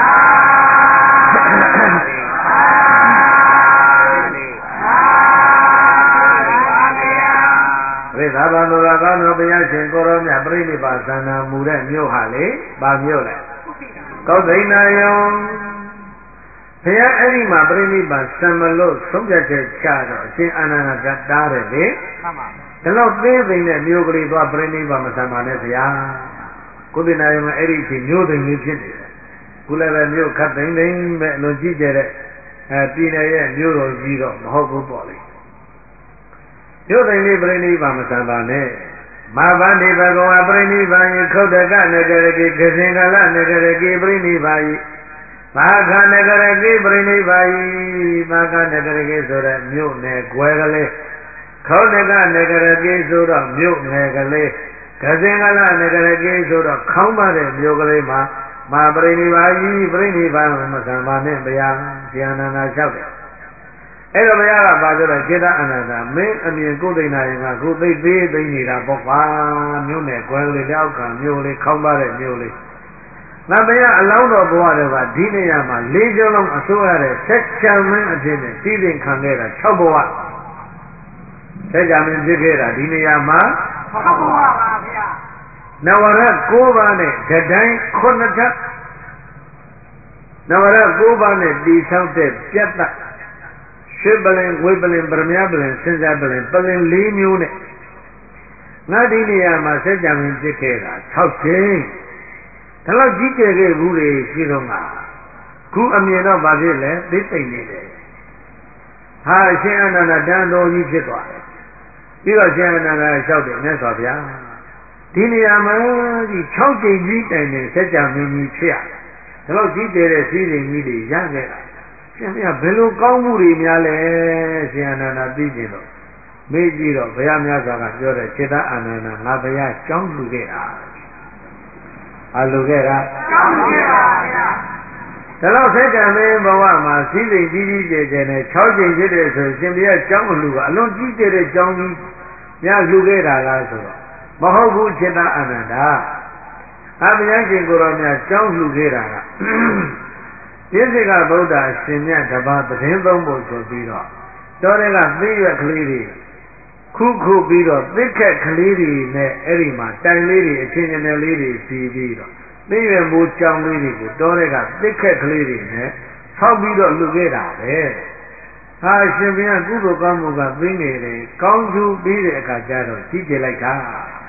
ရိသဘာနုရကောင်းတော်ဘုရားရှင်ကိုရောမြတ်ပြိဋိဘာသန္တာမူတဲ့မြို့ဟာလေပါမြို့လဲကောက်သိဏယံဘုရားအဲ့ဒီမှာပြိဋိဘာသံမလို့ဆုံးဖြတ်ချက်ချတော့အရှင်အာနန္ဒာတားတယ်လေမှန်ပါဒါတော့သေးသိတဲ့မြို့ကလေးသွားပြိဋိဘာမသံပါနဲ့ဗျာကိုသိဏယံကအဲ့ဒီအချိန်မြို့သိမ်လေးဖြစ်နေတယ်ခုလည်းပဲမြို့ခတ်သိမ့်သိမ့်ပဲအလွန်ကြီးကျယ်တဲ့ပြည်နယ်ရဲ့မြို့တော်ကြီးတော့မဟုတ်ဘူးပေါ့လေမြို့သိမ်လေးပြိဋိဘာမသံပါနဲ့မာဗန္တိဘဂဝါပြိဋိဘာယခုတ်တကနဂရတိကစင်္ဂလနဂရတိပြိဋိဘာယဘာခနဂရတိပြိဋိဘာယဘာခနဂရတိဆိုတဲ့မြို့နယ်ကွယ်ကလေးခုတ်တကနဂရတိဆိုတော့မြို့ငယ်ကလေးကစင်္ဂလနဂရတိဆိုတော့ခေါင်းပါတဲ့မြို့ကလေးမှာမာပြိဋိဘာယပြိဋိဘာမသံပါနဲ့ဗျာဉာဏနာလျှောက်တယ်အဲ့တော့ဘုရားကပါဆိုတော့ခြေသားအနန္တမင်းအမြင်ကိုယ်သိဏရင်ကခုသိသေးသိနေတာပေါ့ကွာမြို့နယ်ကွယ်လေးတောက်ကမြို့လေးခေါင်းပါတဲ့မြို့လေးငါဘုရားအလောင်းတော်ဘဝတွေကဒီနေရာမှာ၄ကျောင်းလုံးအစိုးရတဲ့ဆက်ချံမင်းအဖြစ်နဲ့စီးတင်ခံခဲ့တာ6ဘဝဆက်ချံမင်းဖြစ်ခဲ့တာဒီနေရာမှာ6ဘဝပါဗျာနဝရ9ပါးနဲ့ဂတိုင်း9ထပ်နဝရ9ပါးနဲ့တည်ဆောက်တဲ့ပြတ်တရှစ်ပလင်ဝိပလင်ပရမယပလင်စင်စားပလင်ပလင်၄မျိုးနဲ့ငါဒီနေရာမှာစัจ जा မင်းဖြစ်ခဲ့တာ6ချိန်ဒါတော့ကြီးကျယ်ခဲ့ဘူးလေရှိတော့ငါခုအမြင်တော့ဘာဖြစ်လဲသိသိနေတယ်ဟာရှင်အနန္ဒတန်တော်ကြီးဖြစ်သွားတယ်ပြီးတော့ရှင်အနန္ဒလျှောက်တယ်မြတ်စွာဘုရားဒီနေရာမှာဒီ6ချိန်ကြီးတိုင်နေစัจ जा မင်းကြီးဖြစ်ရဒါတော့ကြီးကျယ်တဲ့စည်းစိမ်ကြီးတွေရခဲ့တာရှင်ဘုရားဘယ်လိုကောင်းမှုတွေများလဲရှင်အာနန္ဒာသိကျင်တော့မေးကြည့်တော့ဘုရားများစွာကပြောတယ်ခြေသားအာနန္ဒာငါဘုရားကြောင်းလူခဲ့တာအလူခဲ့တာကြောင်းလူခဲ့ပါဗျာဒါတော့ဆက်ကံမင်းဘဝမှာစည်းစိမ်ကြီးကြီးကျယ်ကျယ်နဲ့6ချိန်ဖြစ်တဲ့ဆိုရှင်ဘုရားကြောင်းလူကအလွန်ကြီးကျယ်တဲ့ကြောင်းကြီးများလူခဲ့တာလားဆိုတော့မဟုတ်ဘူးခြေသားအာနန္ဒာအဘုရားရှင်ကိုယ်တော်များကြောင်းလူခဲ့တာကပြည့်စုံကဗုဒ္ဓအရှင်မြတ်တပါးသတင်းသုံးဖို့ဆိုပြီးတော့တော်တွေကသိရွက်ကလေးတွေခုပြီးတော့သိခက်ကလေးတွေနဲ့အဲ့ဒီမှာတိုင်လေးတွေအချင်းချင်းလေးတွေစီးပြီးတော့သိရွက်မိုးကြောင်လေးတွေကိုတော်တွေကသိခက်ကလေးတွေနဲ့ဆောက်ပြီးတော့လူခဲ့တာပဲဟာရှင်ဘုရားကုသိုလ်ကောင်းမှုကသိနေတယ်ကောင်းကျိုးပြီးတဲ့အခါကျတော့ကြီးကျယ်လိုက်တာ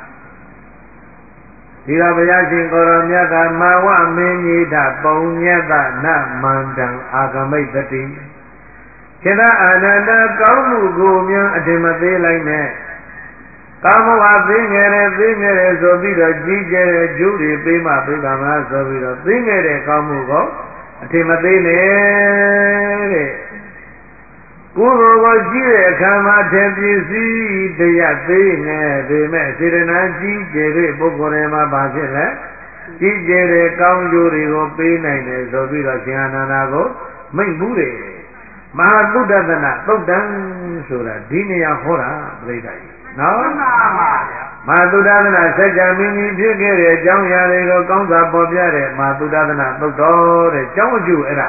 ဒီတော့ဘုရားရှင်ကိုယ်တော်မြတ်ကမာဝမင်းကြီးထပုံညတနမန္တံအာဂမိတ်တတိခြေသာအာနန္ဒကောင်းမှုကိုများအထင်မသေးလိုက်နဲ့ကောင်းမှုဟာသိငယ်တယ်ဆိုပြီးတော့ကြီးကျယ်တဲ့ကျိုးတွေပေးမှပေးပါမလားဆိုပြီးတော့သိငယ်တဲ့ကောင်းမှုကိုအထင်မသေးနဲ့တဲ့ကုသိုလ်ကိုကြည့်တဲ့အခါမှာထင်ပစ္စည်းတရားသေးငယ်ပေမဲ့စေတနာကြီးကျယ်တဲ့ပုဂ္ဂိုလ်တွေမှာဘာဖြစ်လဲကြီးကျယ်တဲ့ကောင်းကျိုးတွေကိုပေးနိုင်တယ်ဆိုပြီးတော့ရှင်အာနန္ဒာကိုမိန့်ဘူးတယ်မဟာသုဒ္ဓတနာသုတ်တံဆိုတာဒီနေရာဟောတာပြိဿကြီးနော်မှန်ပါဗျာမဟာသုဒ္ဓတနာစัจ जा မင်းကြီးဖြစ်ခဲ့တဲ့အကြောင်းအရာတွေကိုကောင်းစွာပေါ်ပြတဲ့မဟာသုဒ္ဓတနာသုတ်တော်တဲ့ကျောင်းအကျိုးအဲ့ဒါ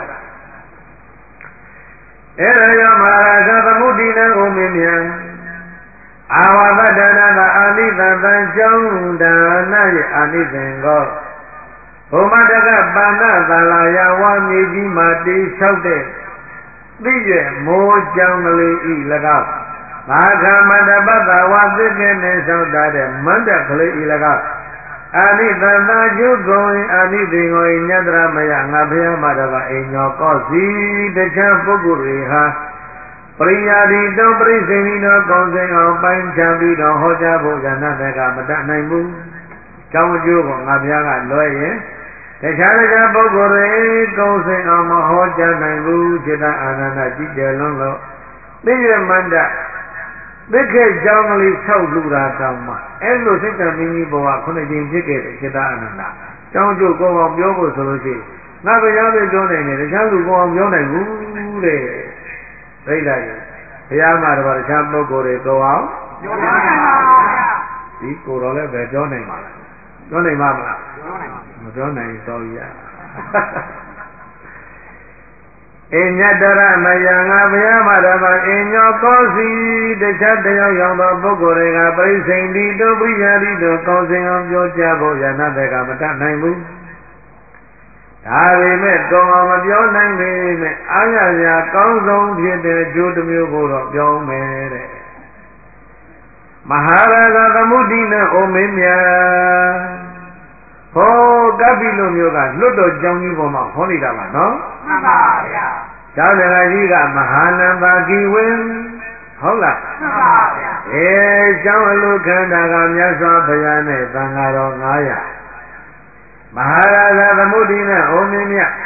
အဲ့ဒါကြောင့်မဟာရာဇသမုဒ္ဒိနံကိုမင်းမြန်အာဝသဒနာသာအာနိသသံကျောင်းဒါနရဲ့အာနိသင်ကိုဘုမတကပါဏသာလာယဝါမြေကြီးမှာတိဆောက်တဲ့သိရဲ့မိုးကြောင်ကလေးဤ၎င်းဘာခမန္တပတ္တဝါသစ်ကဲနဲ့ဆောက်တာတဲ့မန္တကလေးဤ၎င်းအာနိသသာကျုကုံအာနိသင်ကိုညတရမယငါဘုရားမှာတပါအိမ်တော်ကောစီတခြားပုဂ္ဂိုလ်တွေဟာပရိယာတိတောပရိစိဏီတော်ကောင်းစဉ်အောင်ပိုင်းခြားပြီးတော့ဟောကြားဖို့ဉာဏ်တကမတတ်နိုင်ဘူး။ကျောင်းအကျိုးကိုငါဘုရားကလွဲရင်တခြားပုဂ္ဂိုလ်တွေကောင်းစဉ်အောင်မဟောကြားနိုင်ဘူးจิตအာနန္ဒကြီးကျယ်လွန်းလို့သိရမန္တသိခဲ့ကြောင်းကလေးဆောက်လူတာတောင်မှအဲ့လိုစိတ်ကမင်းကြီးဘဝခုနှစ်ကြိမ်ဖြစ်ခဲ့တဲ့စိတ္တအနန္ဒာကျောင်းကျိုးကိုအောင်ပြောဖို့ဆိုလို့ရှိရင်ငါဘုရားပဲပြောနိုင်တယ်တခြားလူကိုအောင်ပြောနိုင်ဘူးတဲ့ပြိဿကြီးဘုရားမှာတော့တခြားပုဂ္ဂိုလ်တွေကိုအောင်ပြောနိုင်ပါဗျာဒီကိုယ်တော်လည်းပဲပြောနိုင်ပါလားပြောနိုင်ပါမလားမပြောနိုင်တော့ရအညတရမယံငါဘုရားမှာတော့အညောကောစီတခြားတယောက်ရောက်သောပုဂ္ဂိုလ်တွေကပရိစိန်တိတို့ပိယာတိတို့ကောင်းစင်အောင်ပြောကြဖို့ယနာတဲ့ကမတတ်နိုင်ဘူးဒါပေမဲ့ကောင်းအောင်မပြောနိုင်ပေမဲ့အားရစရာကောင်းဆုံးဖြစ်တဲ့အကျိုးတစ်မျိုးကိုတော့ပြောမယ်တဲ့မဟာရဂသမုဒိနဲ့အိုမင်းမြတ်ဟောကပ္ပိလိုမျိုးကလွတ်တော်ကြောင်းကြီးပေါ်မှာဟောနေတာပါနော်မှန်ပါဗျာကျောင်းတော်ကြီးကမဟာနံပါကိဝေဟုတ်လားမှန်ပါဗျာကျောင်းအလုခန္ဓာကမြတ်စွာဘုရားနဲ့သံဃာတော်900မဟာရဂသမုဒိနဲ့အိုမင်းမြတ်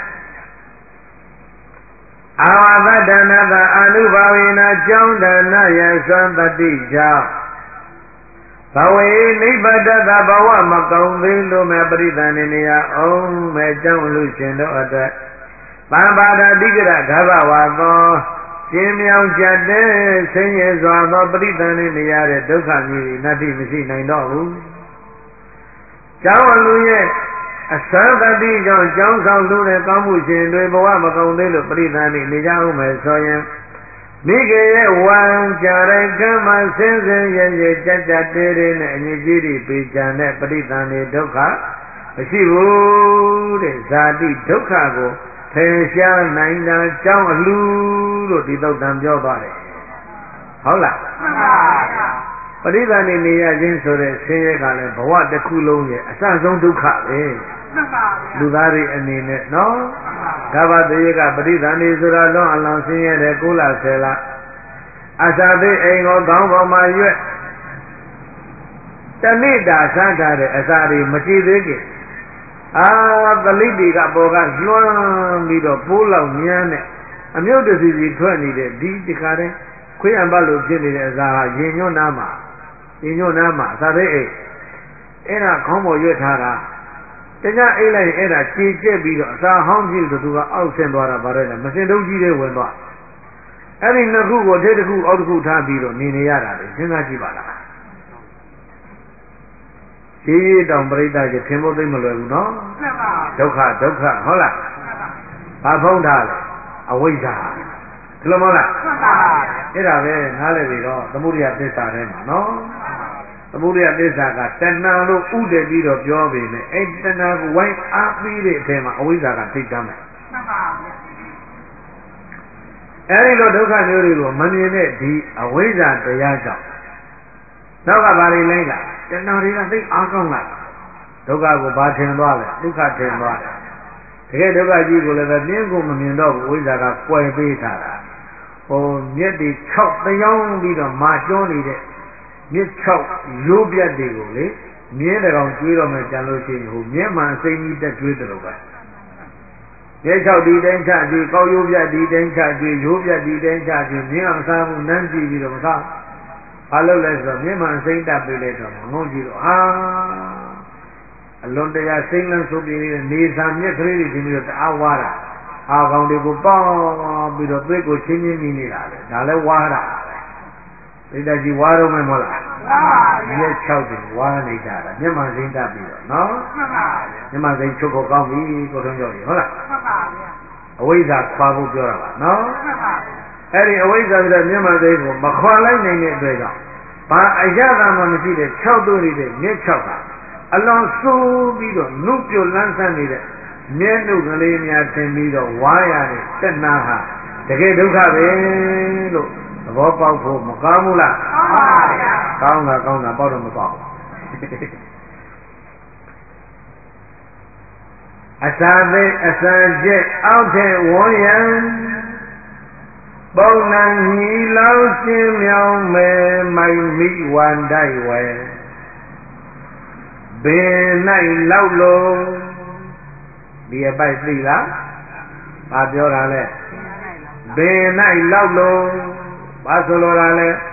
အာဝသဒနာတအနုဘာဝေနာကျောင်းဒါနယသံတတိကြောင့်ဘဝေနိဗ္ဗတတဘဝမကောင်းသေးလို့မဲ့ပရိသန္တိနေရအောင်မဲ့ကျောင်းလူရှင်တို့အတွက်သံပါဒတိကရဂဘဝသောရှင်းမြောင်ကြတဲ့ဆင်းရဲစွာသောပရိသန္တိနေရတဲ့ဒုက္ခမျိုးနတ္တိမရှိနိုင်တော့ဘူးကျောင်းလူရဲ့အသံတတိကြောင့်ကျောင်းဆောင်လူတဲ့ကောင်းမှုရှင်တွေဘဝမကောင်းသေးလို့ပရိသန္တိနေကြအောင်မယ်ဆိုရင်မိခင်ရဲ့ဝံကြရိုက်ကမ်းမှာဆင်းဆင်းရဲရဲကြကြတဲတဲနဲ့အညစ်အကြေးတွေပေချမ်းတဲ့ပရိသန္တိဒုက္ခမရှိဘူးတဲ့ဇာတိဒုက္ခကိုဖယ်ရှားနိုင်တာကြောင်းအလှလို့ဒီသုတ်တံပြောသွားတယ်ဟုတ်လားမှန်ပါဗျာပရိသန္တိနေရခြင်းဆိုတဲ့ဆင်းရဲကလည်းဘဝတစ်ခုလုံးရဲ့အစဆုံးဒုက္ခပဲမှန်ပါဗျာလူသားတွေအနေနဲ့နော်ကဗ္ဗတေယကပရိသန္တိဆိုတာလွန်အလွန်ဆင်းရဲတဲ့9လ10လအစာသိအိမ်ကိုခေါင်းပေါ်မှာရွက်တဏိတာစားထားတဲ့အစာတွေမကြည့်သေးခင်သလိတိကပေါ်ကလွှမ်းပြီးတော့ပိုးလောက်ညမ်းနဲ့အမြုပ်တစီစီထွက်နေတဲ့ဒီတခါတည်းခွေးအံပတ်လို့ဖြစ်နေတဲ့အစာဟာရင်ညွန့်နားမှာအစာသိအိမ်အဲ့ဒါခေါင်းပေါ်ရွက်ထားတာတခြားအိတ်လိုက်အဲ့ဒါကြေကျက်ပြီးတော့အစာဟောင်းကြည့်လို့သူကအောက်ဆင်းသွားတာဗါတယ်လေမစင်တုံးကြီးတွေဝင်သွားအဲ့ဒီနှစ်ခုကိုတစ်ခုအောက်တစ်ခုထားပြီးတော့နေရတာလေစဉ်းစားကြည့်ပါလားရှိတောင်ပရိသတ်ကြီးထင်ဖို့သိမလွယ်ဘူးနော်မှန်ပါဒုက္ခဟုတ်လားမှန်ပါဘာဖုံးထားလဲအဝိဇ္ဇာဒီလိုမဟုတ်လားမှန်ပါအဲ့ဒါပဲနားလည်ပြီတော့သမုဒိယသစ္စာထဲမှာနော်သမုဒိယသစ္စာကတဏှာလို့ဥတည်ပြီးတော့ပြောပေမဲ့အဲ့တဏှာကိုဝိုင်းအားပြီးတဲ့အထက်မှာအဝိဇ္ဇာကသိတမ်းမယ်မှန်ပါအဲ့ဒီလိုဒုက္ခမျိုးတွေကိုမမြင်တဲ့ဒီအဝိဇ္ဇာတရားကြောင့်နောက်ကဘာတွေလဲကတဏှာတွေကသိအားကောင်းလာဒုက္ခကိုဘာထင်သွားလဲဒုက္ခထင်သွားတယ်တကယ်ဒုက္ခကြီးကိုလည်းပဲပြင်းကိုမမြင်တော့ဘူးဝိဇ္ဇာကကွယ်ပေးထားတာမြက်တွေ6တရားပြီးတော့မာကျောနေတဲ့မြက်6ရိုးပြတ်တွေကိုလေမြင်းတကောင်ကျွေးတော့မှကြံလို့ရှိရင်မြက်မှန်စိမ့်ကြီးတက်ကျွေးတယ်လို့ပဲမြက်6ဒီတိုင်းချကျွေးကောက်ရိုးပြတ်ဒီတိုင်းချကျွေးရိုးပြတ်ဒီတိုင်းချကျွေးမြင်းအောင်စားမှုနန်းကြည့်ပြီးတော့မစားဘာလို့လဲဆိုတော့မြင်းမှန်စိမ့်တက်ပေးလိုက်တော့ငုံကြည့်တော့အလွန်တရာစိမ့်လန်းဆိုပြီးနေစာမြက်ကလေးတွေဒီလိုတအားဝါတာအာကောင်တွေကိုပေါင်းပြီးတော့သွေးကိုချင်းချင်းမိနေတာလေဒါလည်းဝါတာပဲသိတကြီးဝါတော့မယ်မဟုတ်လားမြက်6တင်ဝါနေကြတာမျက်မှန်စိမ့်တက်ပြီးတော့နော်မှန်ပါဗျာမျက်မှန်စိမ့်ချုပ်ဖို့ကောင်းပြီကိုထုံးကြောက်ကြီးဟုတ်လားမှန်ပါဗျာအဝိဇ္ဇာခွာဖို့ပြောတာပါနော်မှန်ပါဗျာအဲ့ဒီအဝိဇ္ဇာဆိုတဲ့မျက်မှန်စိမ့်ကိုမခွာလိုက်နိုင်တဲ့အတွက်ကြောင့်ဘာအရသာမှမရှိတဲ့6သွေးတွေမြက်6ကအလွန်ဆိုးပြီးတော့နုပြုတ်လန်းဆန်းနေတဲ့မျက်နှုတ်ကလေးများတင်ပြီးတော့ဝါရတဲ့တဏှာဟာတကယ်ဒုက္ခပဲလို့သဘောပေါက်ဖို့မကောင်းဘူးလားကောင်းပါဗျာကောင်းတာပေါက်တော့မပေါက်အစာသိအစာကျက်အောက်ထဲဝန်းရံပုံနှံညီလောင်ရှင်းမြောင်းမယ်မိုင်မိဝန္တိုက်ဝဲဘယ်၌လောက်လို့ဒီအပိုက်သိလားဘာပြောတာလဲဘယ်၌လောက်လို့ဘာဆိုလိုတာလဲ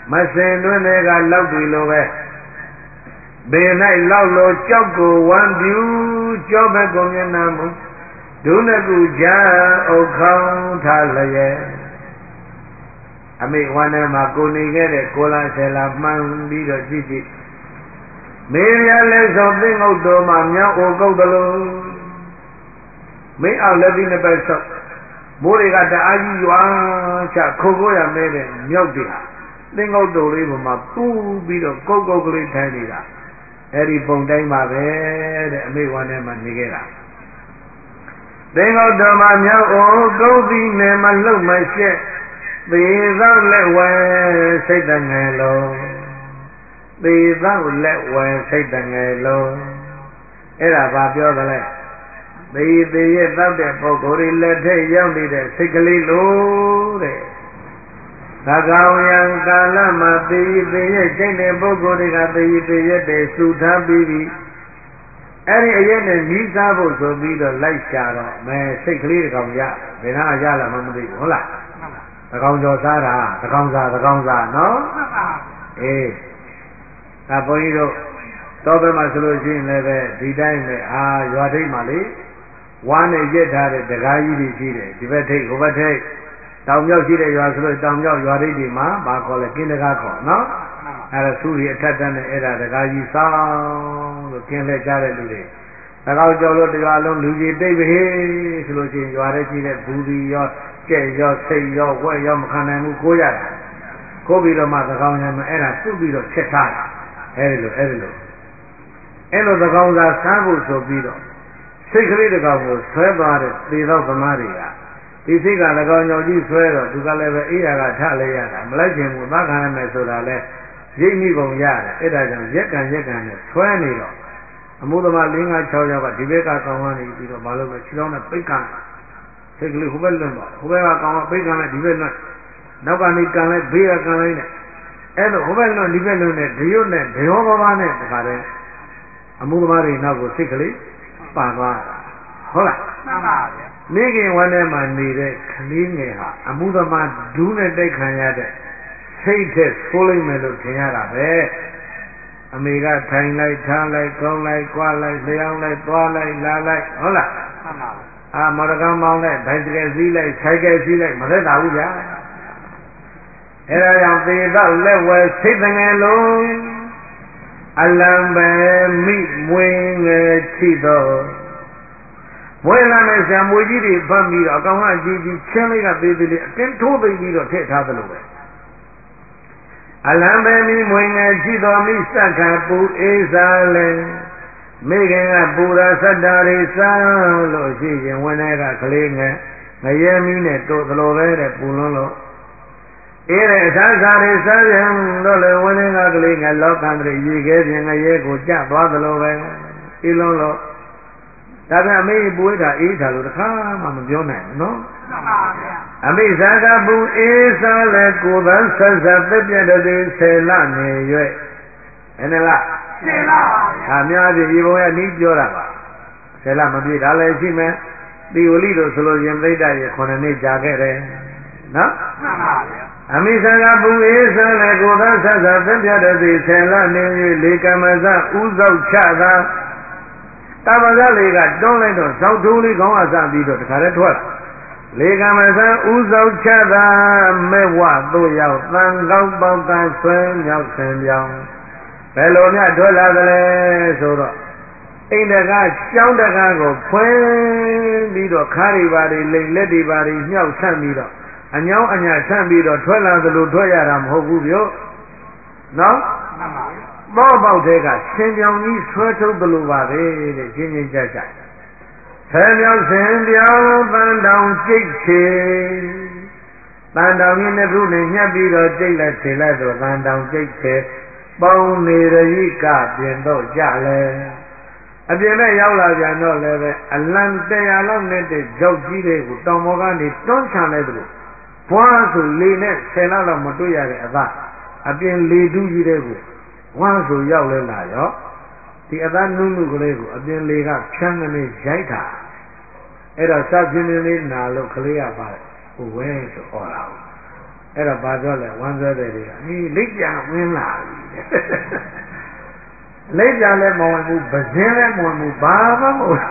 မစင်တွင်တွေကလောက်ပြီလိုပဲဘေ၌လောက်လို့ကြောက်ကိုဝမ်းပြူကြောဘက်ကိုမျက်နှာမူဒုနကုကြာအုတ်ခေါင်းထားလျက်အမိဝမ်းထဲမှာကိုနေခဲ့တဲ့ကိုလာဆယ်လာမှန်းပြီးတော့ကြည့်ကြည့်မေရလဲဆိုသင်္ဂုတ်တော်မှာမြောက်အိုကုတ်တလို့မင်းအောင်လက်ပြီးနှစ်ပတ်ဆောက်မိုးတွေကတအားကြီးရွာချခုတ်ကိုရမဲတဲ့မြောက်တွေဟာသင်္ဂုတ်တော်လေးပေါ်မှာပူပြီးတော့ကုတ်ကုတ်ကလေးထိုင်နေတာအဲ့ဒီပုံတိုင်းပါပဲတဲ့အမိဝမ်းထဲမှာနေခဲ့တာသင်္ဂုတ်တော်မှာမြောက်အိုကုတ်ပြီးနေမလှုပ်မရှက်သေသောလက်ဝဲစိတ်တငယ်လုံးသေသောလက်ဝဲစိတ်တငယ်လုံးအဲ့ဒါဘာပြောသလဲသေသေးရဲ့တောက်တဲ့ပုဂ္ဂိုလ်တွေလက်ထက်ရောက်နေတဲ့စိတ်ကလေးလို့တဲ့သကောင်ယံကာလမှာသေသေးရဲ့စိတ်တဲ့ပုဂ္ဂိုလ်တွေကသေသေးရဲ့တဲ့စုထားပြီးပြီအဲ့ဒီအရက်နဲ့နီးစားဖို့ဆိုပြီးတော့လိုက်ရှာတော့မဲစိတ်ကလေးတကောင်ရဘယ်နာရလာမှမသိဘူးဟုတ်လားတကောင်ကျော်စားတာတကောင်စားနော်အေးဒါဘုန်းကြီးတို့တော့ဘယ်မှာဆိုလို့ရှိရင်လည်းပဲဒီတိုင်းပဲရွာထိပ်မှာလေဝါးနဲ့ရက်ထားတဲ့တကားကြီးတွေရှိတယ်ဒီဘက်ထိပ်ဟိုဘက်ထိပ်တောင်မြောက်ရှိတဲ့ရွာဆိုလို့တောင်မြောက်ရွာထိပ်တွေမှာဘာခေါ်လဲကင်းတကားခေါ်နော်အဲ့ဒါသူ့ရီအထက်တန်းနဲ့အဲ့ဒါတကားကြီးဆောင်းလို့ကင်းလဲကြတဲ့လူတွေတကောက်ကျော်လို့တရွာလုံးလူကြီးတိတ်ပဲဆိုလို့ရှိရင်ရွာထဲရှိတဲ့ဘူးဒီရောကျက်ရောစိတ်ရောဝက်ရောမခံနိုင်ဘူးကိုးရတယ်ကိုးပြီးတော့မှသကောင်ရံမှာအဲ့ဒါစုပြီးတော့ချက်ထားတယ်အဲ့ဒီလိုသကောင်သာစားဖို့ဆိုပြီးတော့စိတ်ကလေးတကောင်ကိုဆွဲသွားတဲ့သေသောသမားတွေကဒီစိတ်ကသကောင်ကြောင့်ကြီးဆွဲတော့သူကလည်းပဲအေးရကထလဲရတာမလိုက်ချင်ဘူးသားခံရမယ်ဆိုတာလဲရိပ်မိပုံရတယ်အဲ့ဒါကြောင့်ရက်ကန်နဲ့ဆွဲနေတော့အမှုသမား၄-၅-6ယောက်ကဒီဘက်ကကောင်ကနေပြီးတော့မလုပ်နဲ့ခြေထောက်နဲ့ပိတ်ကန်စိတ်ကလေးဟိုဘက်လွတ်သွားဟိုဘက်ကကောင်ကပိတ်ကန်လိုက်ဒီဘက်လွတ်နောက်ကနေကန်လိုက်ဘေးကကန်လိုက်နဲ့အဲ့လိုဟိုဘက်လွတ်ဒီဘက်လွတ်နဲ့ဒရွတ်နဲ့ဒရောဘာနဲ့တခါတည်းအမှုသမားတွေနောက်ကိုစိတ်ကလေးပါသွားတာဟုတ်လားမှန်ပါဗျာမိခင်ဝမ်းထဲမှာနေတဲ့ကလေးငယ်ဟာအမှုသမားဒူးနဲ့တိုက်ခံရတဲ့စိတ်ထက်ဆိုးလိမ့်မယ်လို့ထင်ရတာပဲအမေကထိုင်လိုက်ထားလိုက်ကောင်းလိုက်ကြွားလိုက်လျှောင်းလိုက်သွားလိုက်လာလိုက်ဟုတ်လားမှန်ပါဗျာမော်တော်ကားမောင်းလိုက်ဘိုက်စကယ်စီးလိုက်ဆိုင်ကယ်စီးလိုက်မသက်သာဘူးဗျာအဲ့ဒါကြောင့်သေတော့လက်ဝဲစိတ်ငယ်လုံးအလံပဲမိမွေငယ်ချိတော့မွေလာမဲ့ဆံမွေကြီးတွေဖမ်းပြီးတော့အကောင်ကကြီးချင်းလေးကသေးသေးလေးအတင်းထိုးသိပြီးတော့ထည့်ထားသလိုပဲအလံပဲမိမွေငယ်ချိတော်မိစက္ခပူအေးစားလဲမိခင်ကပူရာစတ္တာတွေစားလို့ရှိရင်ဝင်းထဲကကလေးငယ်ငရဲမီးနဲ့တို့သလိုပဲတဲ့ပူလွန်းလို့အေးတဲ့အသာစားတွေစားပြန်တော့လေဝင်းထဲကကလေးငယ်လောကန္တရေရေခဲပြင်ငရဲကိုကြသွားသလိုပဲအေးလွန်းလို့ဒါပြန်အမေပွေးတာအေးတာလို့တခါမှမပြောနိုင်ဘူးနော်မှန်ပါဗျာအမေဇာကပူအေးစားလဲကိုယ်ပန်းဆက်ဆက်သက်ပြတဲ့တွေ10လနေရွယ်ဘယ်နှလား10လပါဗျာအများကြီးဒီဘုံရနီးပြောတာပါ10လမပြည့်ဒါလည်းရှိမယ်သီဝလိတို့ဆိုလို့ရင်သိတ္တရေ9နှစ်ကြာခဲ့တယ်နော်မှန်ပါဗျာအမိသံဃာပူအေးစားလဲကိုယ်ပန်းဆက်ဆက်သက်ပြတဲ့တွေ10လနေ၍လေကမ္မဇဥသောက်ချတာတပ္ပဇလေးကတွန်းလိုက်တော့ဇောက်ထိုးလေးခေါင်းအစပြီးတော့တခါတည်းထွက်လာလေကမဆန်းဥဇောက်ချတာမဲ့ဝတို့ရောက်တန်ကောက်ပေါက်ကဆွဲမြောက်ဆင်ပြောင်းဘယ်လိုများထွက်လာသလဲဆိုတော့အိမ်တကားကျောင်းတကားကိုဖွင့်ပြီးတော့ခါးတွေပါတွေလိမ်လက်တွေပါတွေမြှောက်ဆန့်ပြီးတော့အညောင်းအညာဆန့်ပြီးတော့ထွက်လာသလိုထွက်ရတာမဟုတ်ဘူးဗျနော်မှန်ပါဗျမောပေါက်တဲ့ကရှင်ပြောင်ကြီးဆွဲထုတ်သလိုပါပဲတဲ့ချင်းချင်းကြကြဆယ်မြောက်ဆင်ပြောင်းတန်တောင်ကျိတ်ချေတန်တောင်ကြီးနှစ်ခုနဲ့ညှပ်ပြီးတော့ကျိတ်လိုက်ခြေလိုက်တော့တန်တောင်ကျိတ်ချေပေါင်းနေရည်ကပြင်တော့ကြလဲအပြင်နဲ့ရောက်လာပြန်တော့လည်းပဲအလံ100လောက်နဲ့တဲ့ကြောက်ကြီးတွေကိုတောင်ပေါ်ကနေတွန်းချလိုက်သလိုဘွားဆိုလေနဲ့10လောက်မတွေ့ရတဲ့အသားအပြင်လေတူးကြီးတွေကိုဝါဆိုရောက်လဲလာရောဒီအသားနုနုကလေးကိုအပြင်လေကဖြန်းကနေရိုက်တာအဲ့တော့စပြင်းပြင်းလေးနာလို့ကလေးကပါတယ်ဟိုဝဲဆိုអော်လာဘူးအဲ့တော့ဘာပြောလဲဝမ်းဆွဲတယ်တွေကလိပ်ပြန်ဝင်လာပြီလိပ်ပြန်လည်းမဝင်ဘူးပဇင်းလည်းမဝင်ဘူးဘာမှမဟုတ်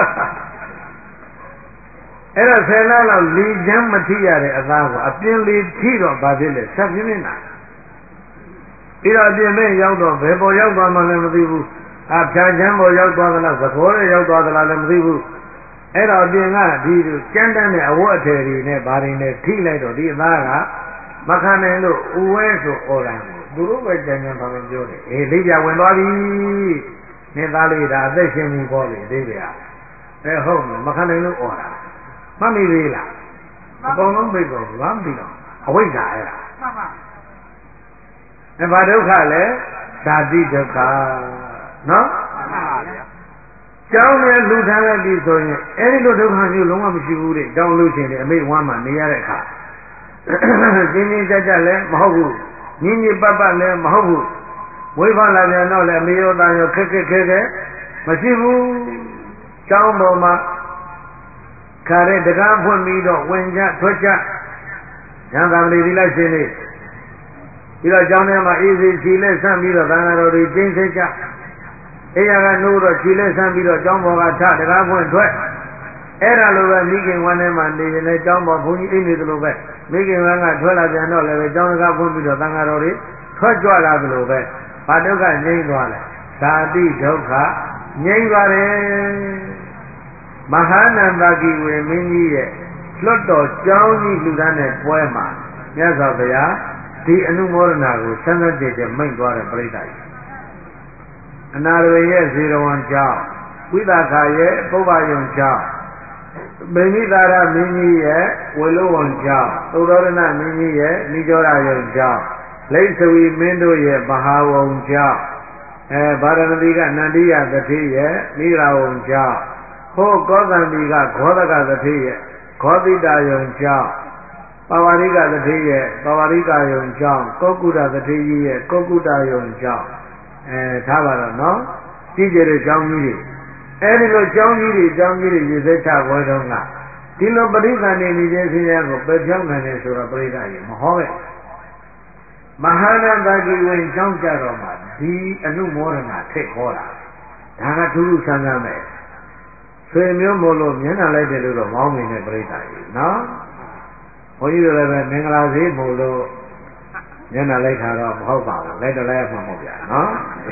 အဲ့တော့10လလောက်လေချမ်းမထိရတဲ့အသားကိုအပြင်းလေးထိတော့ဘာဖြစ်လဲဆက်ပြင်းနေတာပြီးတော့အပြင်မဲ့ရောက်တော့ဘယ်ပေါ်ရောက်သွားမှလည်းမသိဘူးအဖြာချမ်းပေါ်ရောက်သွားသလားသဘောနဲ့ရောက်သွားသလားလည်းမသိဘူးအဲ့တော့အပြင်ကဒီကြမ်းတမ်းတဲ့အဝတ်အထည်တွေနဲ့ဘာတွေနဲ့ထိလိုက်တော့ဒီအသားကမခံနိုင်လို့ဥဝဲဆိုအော်လာတယ်သူတို့ပဲကြံကြံပါလို့ပြောတယ်အေးလိပ်ပြဝင်သွားပြီနင်းသားလေးဒါအသက်ရှင်ပြီပေါ့လေလိပ်ပြဟုတ်ပြီမခံနိုင်လို့အော်လာမှတ်မိသေးလားအကုန်လုံးသိကုန်ဘာမှမသိတော့အဝိဇ္ဇာအဲ့ဒါမှန်ပါဘာဒုက္ခလဲဓာတိဒုက္ခနော်မှန်ပါဗျာကျောင်းနဲ့လူထားလိုက်ပြီဆိုရင်အဲ့ဒီလိုဒုက္ခမျိုးလုံးဝမရှိဘူးတဲ့တောင်းလို့ချင်းတယ်အမိဝမ်းမှာနေရတဲ့အခါကျင်းချင်းကြကြလည်းမဟုတ်ဘူးညင်ညင်ပတ်ပတ်လည်းမဟုတ်ဘူးဝိဖလာပြန်တော့လည်းအမေရောသားရောခက်ခက်ခဲခဲမရှိဘူးကျောင်းပေါ်မှာခါတဲ့တကားဖွင့်ပြီးတော့ဝင်ကြထွက်ကြဉာဏ်သာမဏေသီလရှင်နေပြီးတော့ကျောင်းထဲမှာအေးစေခြေလက်ဆန့်ပြီးတော့သံဃာတော်တွေကျင်းစိတ်ကြအေးရကနိုးတော့ခြေလက်ဆန့်ပြီးတော့ကျောင်းပေါ်ကထတကားဖွင့်ထွက်အဲ့ဒါလိုပဲမိခင်ဝမ်းထဲမှာနေရင်လည်းကျောင်းပေါ်ဘုန်းကြီးအိမ်နေသလိုပဲမိခင်ဝမ်းကထွက်လာပြန်တော့လည်းပဲကျောင်းတကားဖွင့်ပြီးတော့သံဃာတော်တွေထွက်ကြွလာသလိုပဲဘာဒုက္ခငြိမ်းသွားလဲဓာတိဒုက္ခငြိမ်းသွားတယ်မဟာနန္ဒကိဝေမင်းကြီးရဲ့လွတ်တော်ကျောင်းကြီးလူသားနဲ့ပွဲမှာမြတ်စွာဘုရားဒီအနုမောဒနာကိုဆန်းဆန်းကြဲကြဲမိန့်သွားတဲ့ပြိဿကြီးအနာရဝရဲ့ဇေရဝံကျောင်းဝိသခာရဲ့ပုဗ္ဗယုံကျောင်းဗိမိသာရမင်းကြီးရဲ့ဝေလောဝံကျောင်းသုဒ္ဓရဏမင်းကြီးရဲ့နိကျောရယုံကျောင်းလိတ်သဝီမင်းတို့ရဲ့မဟာဝုံကျောင်းဗာရဏသီကနန္ဒီယသတိရဲ့မိရာဝုံကျောင်းဟောကောသံဒီကဂောဒကသတိရဲ့ဂောတိတာယုံကျောင်းပဝရိကသတိရဲ့ပဝရိကယုံကျောင်းကောကုတသတိကြီးရဲ့ကောကုတယုံကျောင်းထားပါတော့နော်ကြီးကျယ်တဲ့ကျောင်းကြီးတွေအဲဒီလိုကျောင်းကြီးတွေရေစက်ချပွဲတုန်းကဒီလိုပရိသတ်နေနေခြင်းဆင်းရဲကိုပယ်ပြောင်းနိုင်တယ်ဆိုတော့ပရိသတ်ကြီးမဟောပဲမဟာနန္ဒကိဝင်ကျောင်းကြတော့မှဒီအနုမောဒနာထည့်ခေါ်တာဒါကထူးထူးဆန်းဆန်းပဲဆွေမျိုးမို့လို့မျက်နှာလိုက်တယ်လို့တော့မောင်းနေတဲ့ပြိဿကြီးနော်ဘုန်းကြီးတို့လည်းပဲမင်္ဂလာစေမို့လို့မျက်နှာလိုက်တာတော့မဟုတ်ပါဘူးလိုက်တော့လိုက်မှမဟုတ်ဗျာနော်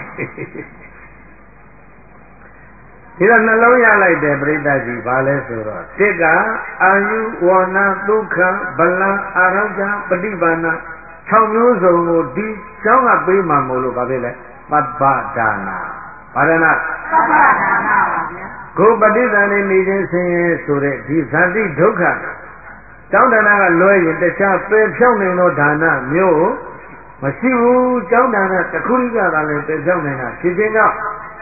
ဒီတော့နှလုံးရလိုက်တဲ့ပြိဿကြီးဘာလဲဆိုတော့တစ်ကအာယုဝဏဒုက္ခဗလံအာရောဂပฏิပါဏ6မျိုးစုံကိုဒီကျောင်းကပေးမှမို့လို့ဘာဖြစ်လဲပပ္ပဒါနာဘာဒါနာပပ္ပဒါနာပါဗျာကိုပฏิသန္ဓေနေခြင်းဆင်းရဲဆိုတဲ့ဒီဇာတိဒုက္ခကျောင်းဒါနကလွဲရင်တခြားပယ်ဖြောင်းနိုင်သောဒါနမျိုးမရှိဘူးကျောင်းဒါနတစ်ခုကြတာလည်းပယ်ဖြောင်းနိုင်တာဖြစ်ခြင်းကြောင့်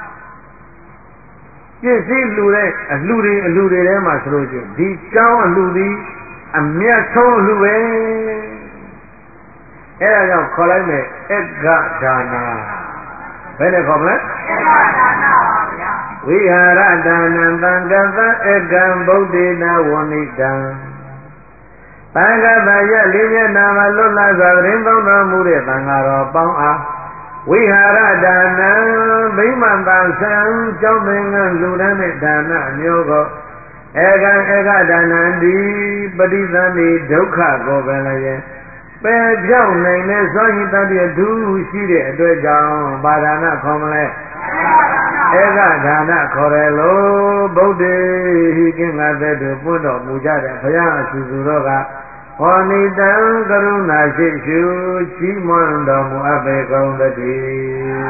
ပြည့်စည်လူတဲ့အလှတွေထဲမှာဆိုလို့ချင်းဒီကျောင်းအလှသည်အမြတ်ဆုံးအလှပဲအဲ့ဒါကြောင့်ခေါ်လိုက်မယ်အက္ခဒါနာဘယ်နဲ့ခေါ်မလဲအက္ခဒါနာပါဗျာဝိဟာရဒါနံသံဃတံအက္ခံဗုဒ္ဓေနဝဏိတံသံဃတယလေးမျက်နာမှာလွတ်လပ်စွာသတင်းသုံးတော်မူတဲ့သံဃာတော်ပေါင်းအားဝိဟာရဒါနံဗိမာန်တန်ဆံကျောင်းသင်္ကန်းလူတန်းတဲ့ဒါနအမျိုးကိုဧကံဧကဒါနံဒီပฏิသန္တိဒုက္ခကိုပဲလည်းပယ်ပြောင်းနိုင်တဲ့သောဟိတတည်းဒုရှိတဲ့အတွက်ကြောင့်ပါဒနာခေါ်မလဲဧကဒါနခေါ်တယ်လို့ဗုဒ္ဓေဟိကင်္ဂသက်တို့ပွင့်တော်မူကြတဲ့ဘုရားအစုစုတို့ကဟောနိတံကရုဏာရှိရှုချီးမွမ်းတော်မူအပ်ပေကုန်သတည်း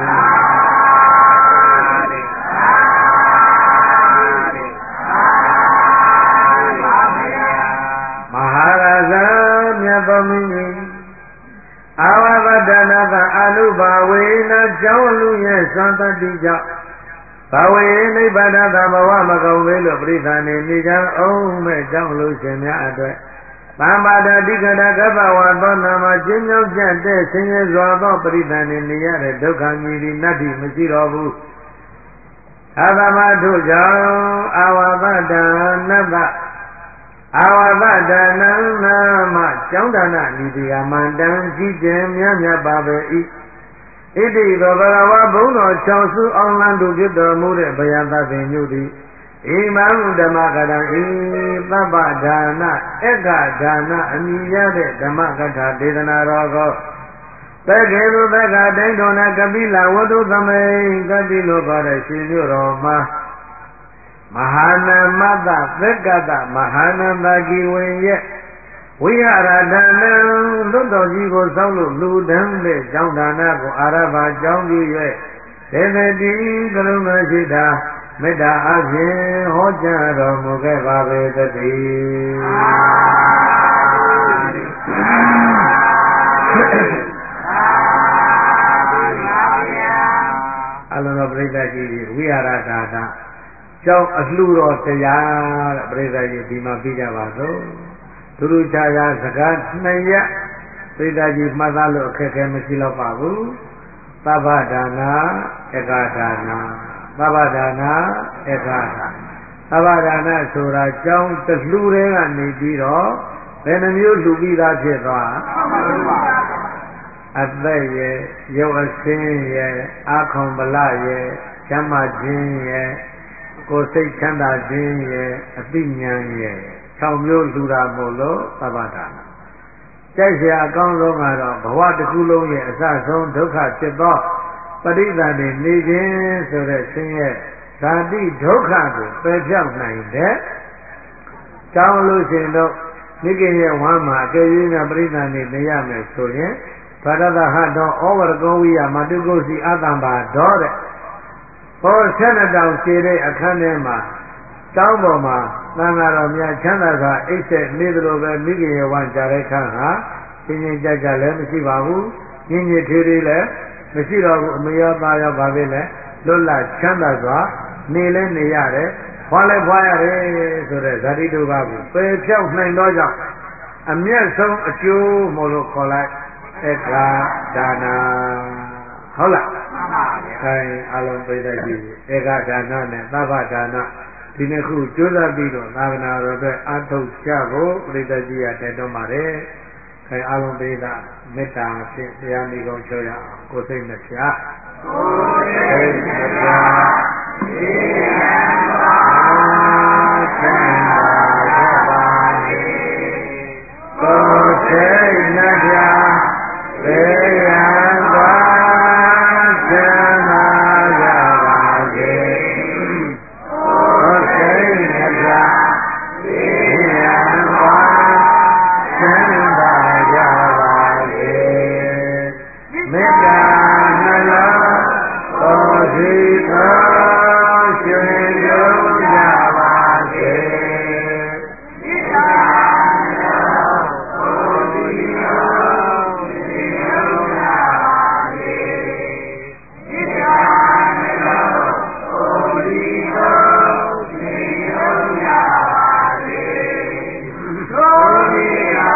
မဟာရာဇမြတ်သောမင်းကြီးအာဝဗဒနာကအနုဘာဝေနကျောင်းလူရဲ့သံတတိကြောင့်ဘဝေနိဗ္ဗာန်သာဘဝမကုန်သေးလို့ပြိဿာနေနေကြအောင်မဲ့ကျောင်းလူရှင်များအတွက်သံပါဒတိကတကပ္ပဝါသောနာမကျင်းမြောက်ကြတဲ့ဆင်းရဲစွာသောပြိဿာနေနေရတဲ့ဒုက္ခမြည်သည်နတ္တိမရှိတော့ဘူးအသမတို့ကြောင့်အာဝဗဒနတအာဝသဒါနနာမကျောင်းဒါနဤဒီကမန္တန်ကြီးကျယ်မြတ်မြတ်ပါပဲဤဣတိသောဘဂဝါဘုန်းတော်၆စုအောင်လန်းသူဖြစ်တော်မူတဲ့ဘယသဗ္ဗညုတိဣမံဓမ္မကတံဤသဗ္ဗဒါနဧကဒါနအမိရတဲ့ဓမ္မကထာဒေသနာတော်ကိုသက္ကေသူသက္ကဒိဋ္ဌောနကပိလဝတ္ထုသမိန်ကပိလို့ခေါ်တဲ့ရှင်မြို့တော်မှာမဟာနမတ္တသက္ကတမဟာနန္တကီဝင်ရဲ့ဝိဟာရဒါနံလွတ်တော်ကြီးကိုစောင့်လို့လူဒန်းတဲ့ကျောင်းဒါနကိုအာရဘာကျောင်းပြု၍ဒေသတိကရုဏာရှိတာမေတ္တာအဖြင့်ဟောကြားတော်မူခဲ့ပါပေသတည်းအလုံးစုံပြိဿကြီးဝိဟာရဒါနကျောင်းအလှတော်တရားတဲ့ပြိဿကြီးဒီမှာပြီးကြပါစို့သူတို့ခြားရာစကား2ရက်ပြိဿကြီးမှတ်သားလို့အခက်အခဲမရှိတော့ပါဘူးသဗ္ဗဒါနာဧကဒါနာသဗ္ဗဒါနာဧကဒါသဗ္ဗဒါနာဆိုတာကျောင်းတလှူတွေကနေပြီးတော့ဘယ်နှမျိုးလှူပြီးသားဖြစ်သွားအသက်ရဲ့ရုပ်အဆင်းရဲ့အာခေါင်ဗလရဲ့ချမ်းသာခြင်းရဲ့ကိုယ်စိတ်ချမ်းသာခြင်းရဲ့အသိဉာဏ်ရဲ့6မျိုးလှူတာမို့လို့သဗ္ဗဒါနာကြိုက်เสียအကောင်းဆုံးကတော့ဘဝတစ်ခုလုံးရဲ့အစဆုံးဒုက္ခဖြစ်သောပရိသတ်တွေနေခြင်းဆိုတဲ့ဆင်းရဲဇာတိဒုက္ခကိုပယ်ဖြောက်နိုင်တဲ့ကြောင်းလို့ရှိရင်တော့မိခင်ရဲ့ဝမ်းမှာအကယ်၍များပရိသတ်တွေနေရမယ်ဆိုရင်ဘာဒသဟတော်ဩဝရကောဝိယမတုကုစီအတ္တံပါတော်တဲ့ဟော12တောင်ခြေတဲ့အခန်းထဲမှာတောင်းပေါ်မှာသံဃာတော်များချမ်းသာစွာအိတ်ဆက်နေသလိုပဲမိခင်ရဲ့ဝမ်းကြတဲ့ခန်းဟာချင်းချင်းကြကြလည်းမရှိပါဘူးညင်ညစ်သေးသေးလည်းမရှိတော့ဘူးအမေရောသားရောပါပဲလေလွတ်လပ်ချမ်းသာစွာနေလဲနေရတယ်ဖွာလဲဖွာရတယ်ဆိုတဲ့ဇာတိတုဘကိုပယ်ဖြောက်နိုင်တော့ကြောင့်အမျက်ဆုံးအကျိုးမို့လို့ခေါ်လိုက်ဧကဒါနာဟုတ်လားမှန်ပါဗျာအဲအလုံးပြိဿကြီးဧကဒါနနဲ့သဗ္ဗဒါနဒီနှစ်ခုကြိုးစားပြီးတော့သာသနာတော်အတွက်အထောက်ကြဖို့ပြိဿကြီးကတိုက်တွန်းပါတယ်အဲအလုံးပြိဿမေတ္တာဖြင့်တရားမိကောင်းချောရအောင်ကိုယ်စိတ်နှပြကိုယ်စိတ်နှပြဒီယံပါသံဃာရပါလေကိုယ်စိတ်နှပြသေယံပါသံဃာရပါလေကိုယ်စိတ်နှပြသေယံပါသံဃာရပါလေမေတ္တာနှလုံးကိုယ်စီသောရှင်ယုံကြပါစေမေတ္တာနှလုံးကိုယ်စီသောရှင်ယုံကြပါစေမေတ္တာနှလုံးကိုယ်စီသောရှင်ယုံကြပါစေသောမိယာ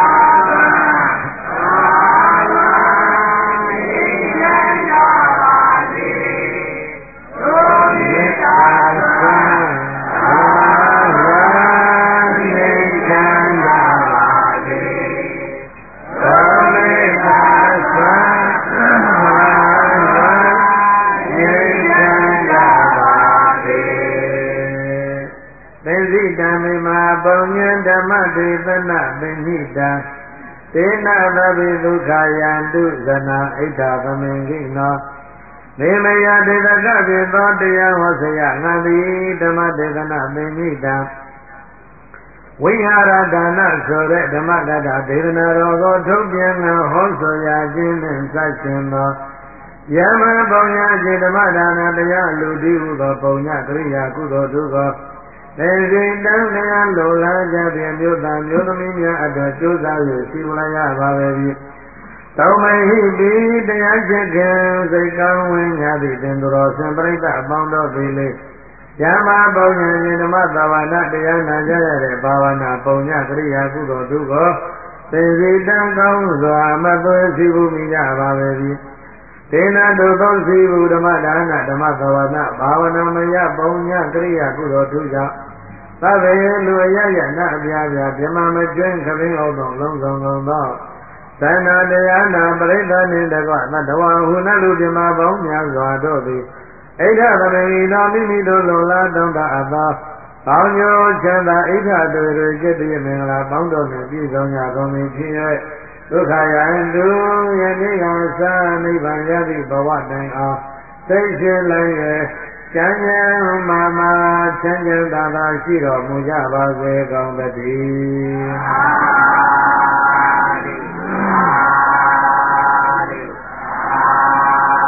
ပုံညံဓမ္မဒေသနာပင်ညိတံသေနသဗ္ဗေဒုက္ခယံတုဇနာဣဋ္ဌသမင်္ဂိနောမေမယဒေသကပြေသောတရားဟောစရငါသည်ဓမ္မဒေသနာပင်ညိတံဝိဟာရဒါနဆိုတဲ့ဓမ္မကထာဒေသနာတော်ကိုထုတ်ပြန်ငါဟောဆိုရခြင်းနှင့်စရှင်သောယမပုံညာခြင်းဓမ္မဒါနတရားလူတည်းဟုသောပုံညာကရိယာကုသိုလ်တို့ကိုသေစိတံတရားလိုလားကြဖြင့်မြို့သားမြို့သမီးများအတွက်ကြိုးစား၍စီဝလာရပါပဲပြီ။တောမဟိပိတရားချစ်ခင်စိတ်ကောင်းဝင်ကြသည့်တင်သူတော်ဆင်ပရိသတ်အပေါင်းတို့သည်လေ။ယမပုံညာခြင်းဓမ္မသဘာဝတရားနာကြရတဲ့ဘာဝနာပုံညာကရိယာကုသိုလ်တို့ကိုသေစိတံကောင်းစွာမသွေစီဘူးမိကြပါပဲပြီ။ဒေနတုသောစီဘူးဓမ္မဒါနဓမ္မသဘာဝနာဘာဝနာမယပုံညာကရိယာကုသိုလ်တို့ကြောင့်သဗ္ဗေလူအယယနာအပြားပြားပြမမကျွင်းခပင်းအောင်သောလုံးစုံကုန်သောသန္နာတရားနာပရိသတ်နှင့်တကွသတ္တဝါဟုနလူပြမပေါင်းများစွာတို့သည်ဣဋ္ဌသမေဤတော်မိမိတို့လုံလာတောင်းတအပ်သောပေါင်းညိုချမ်းသာဣဋ္ဌတွေจิตတိမင်္ဂလာပေါင်းတို့နှင့်ပြည့်စုံကြကုန်၏ဖြစ်၍ဒုက္ခယံတုယနေ့ကသာနိဗ္ဗာန်ရသည့်ဘဝတိုင်အောင်သိရှိလိုက်၍ကျမ်းကျမ်းမာမာချမ်းချမ်းသာသာရှိတော်မူကြပါစေကုန်သတည်း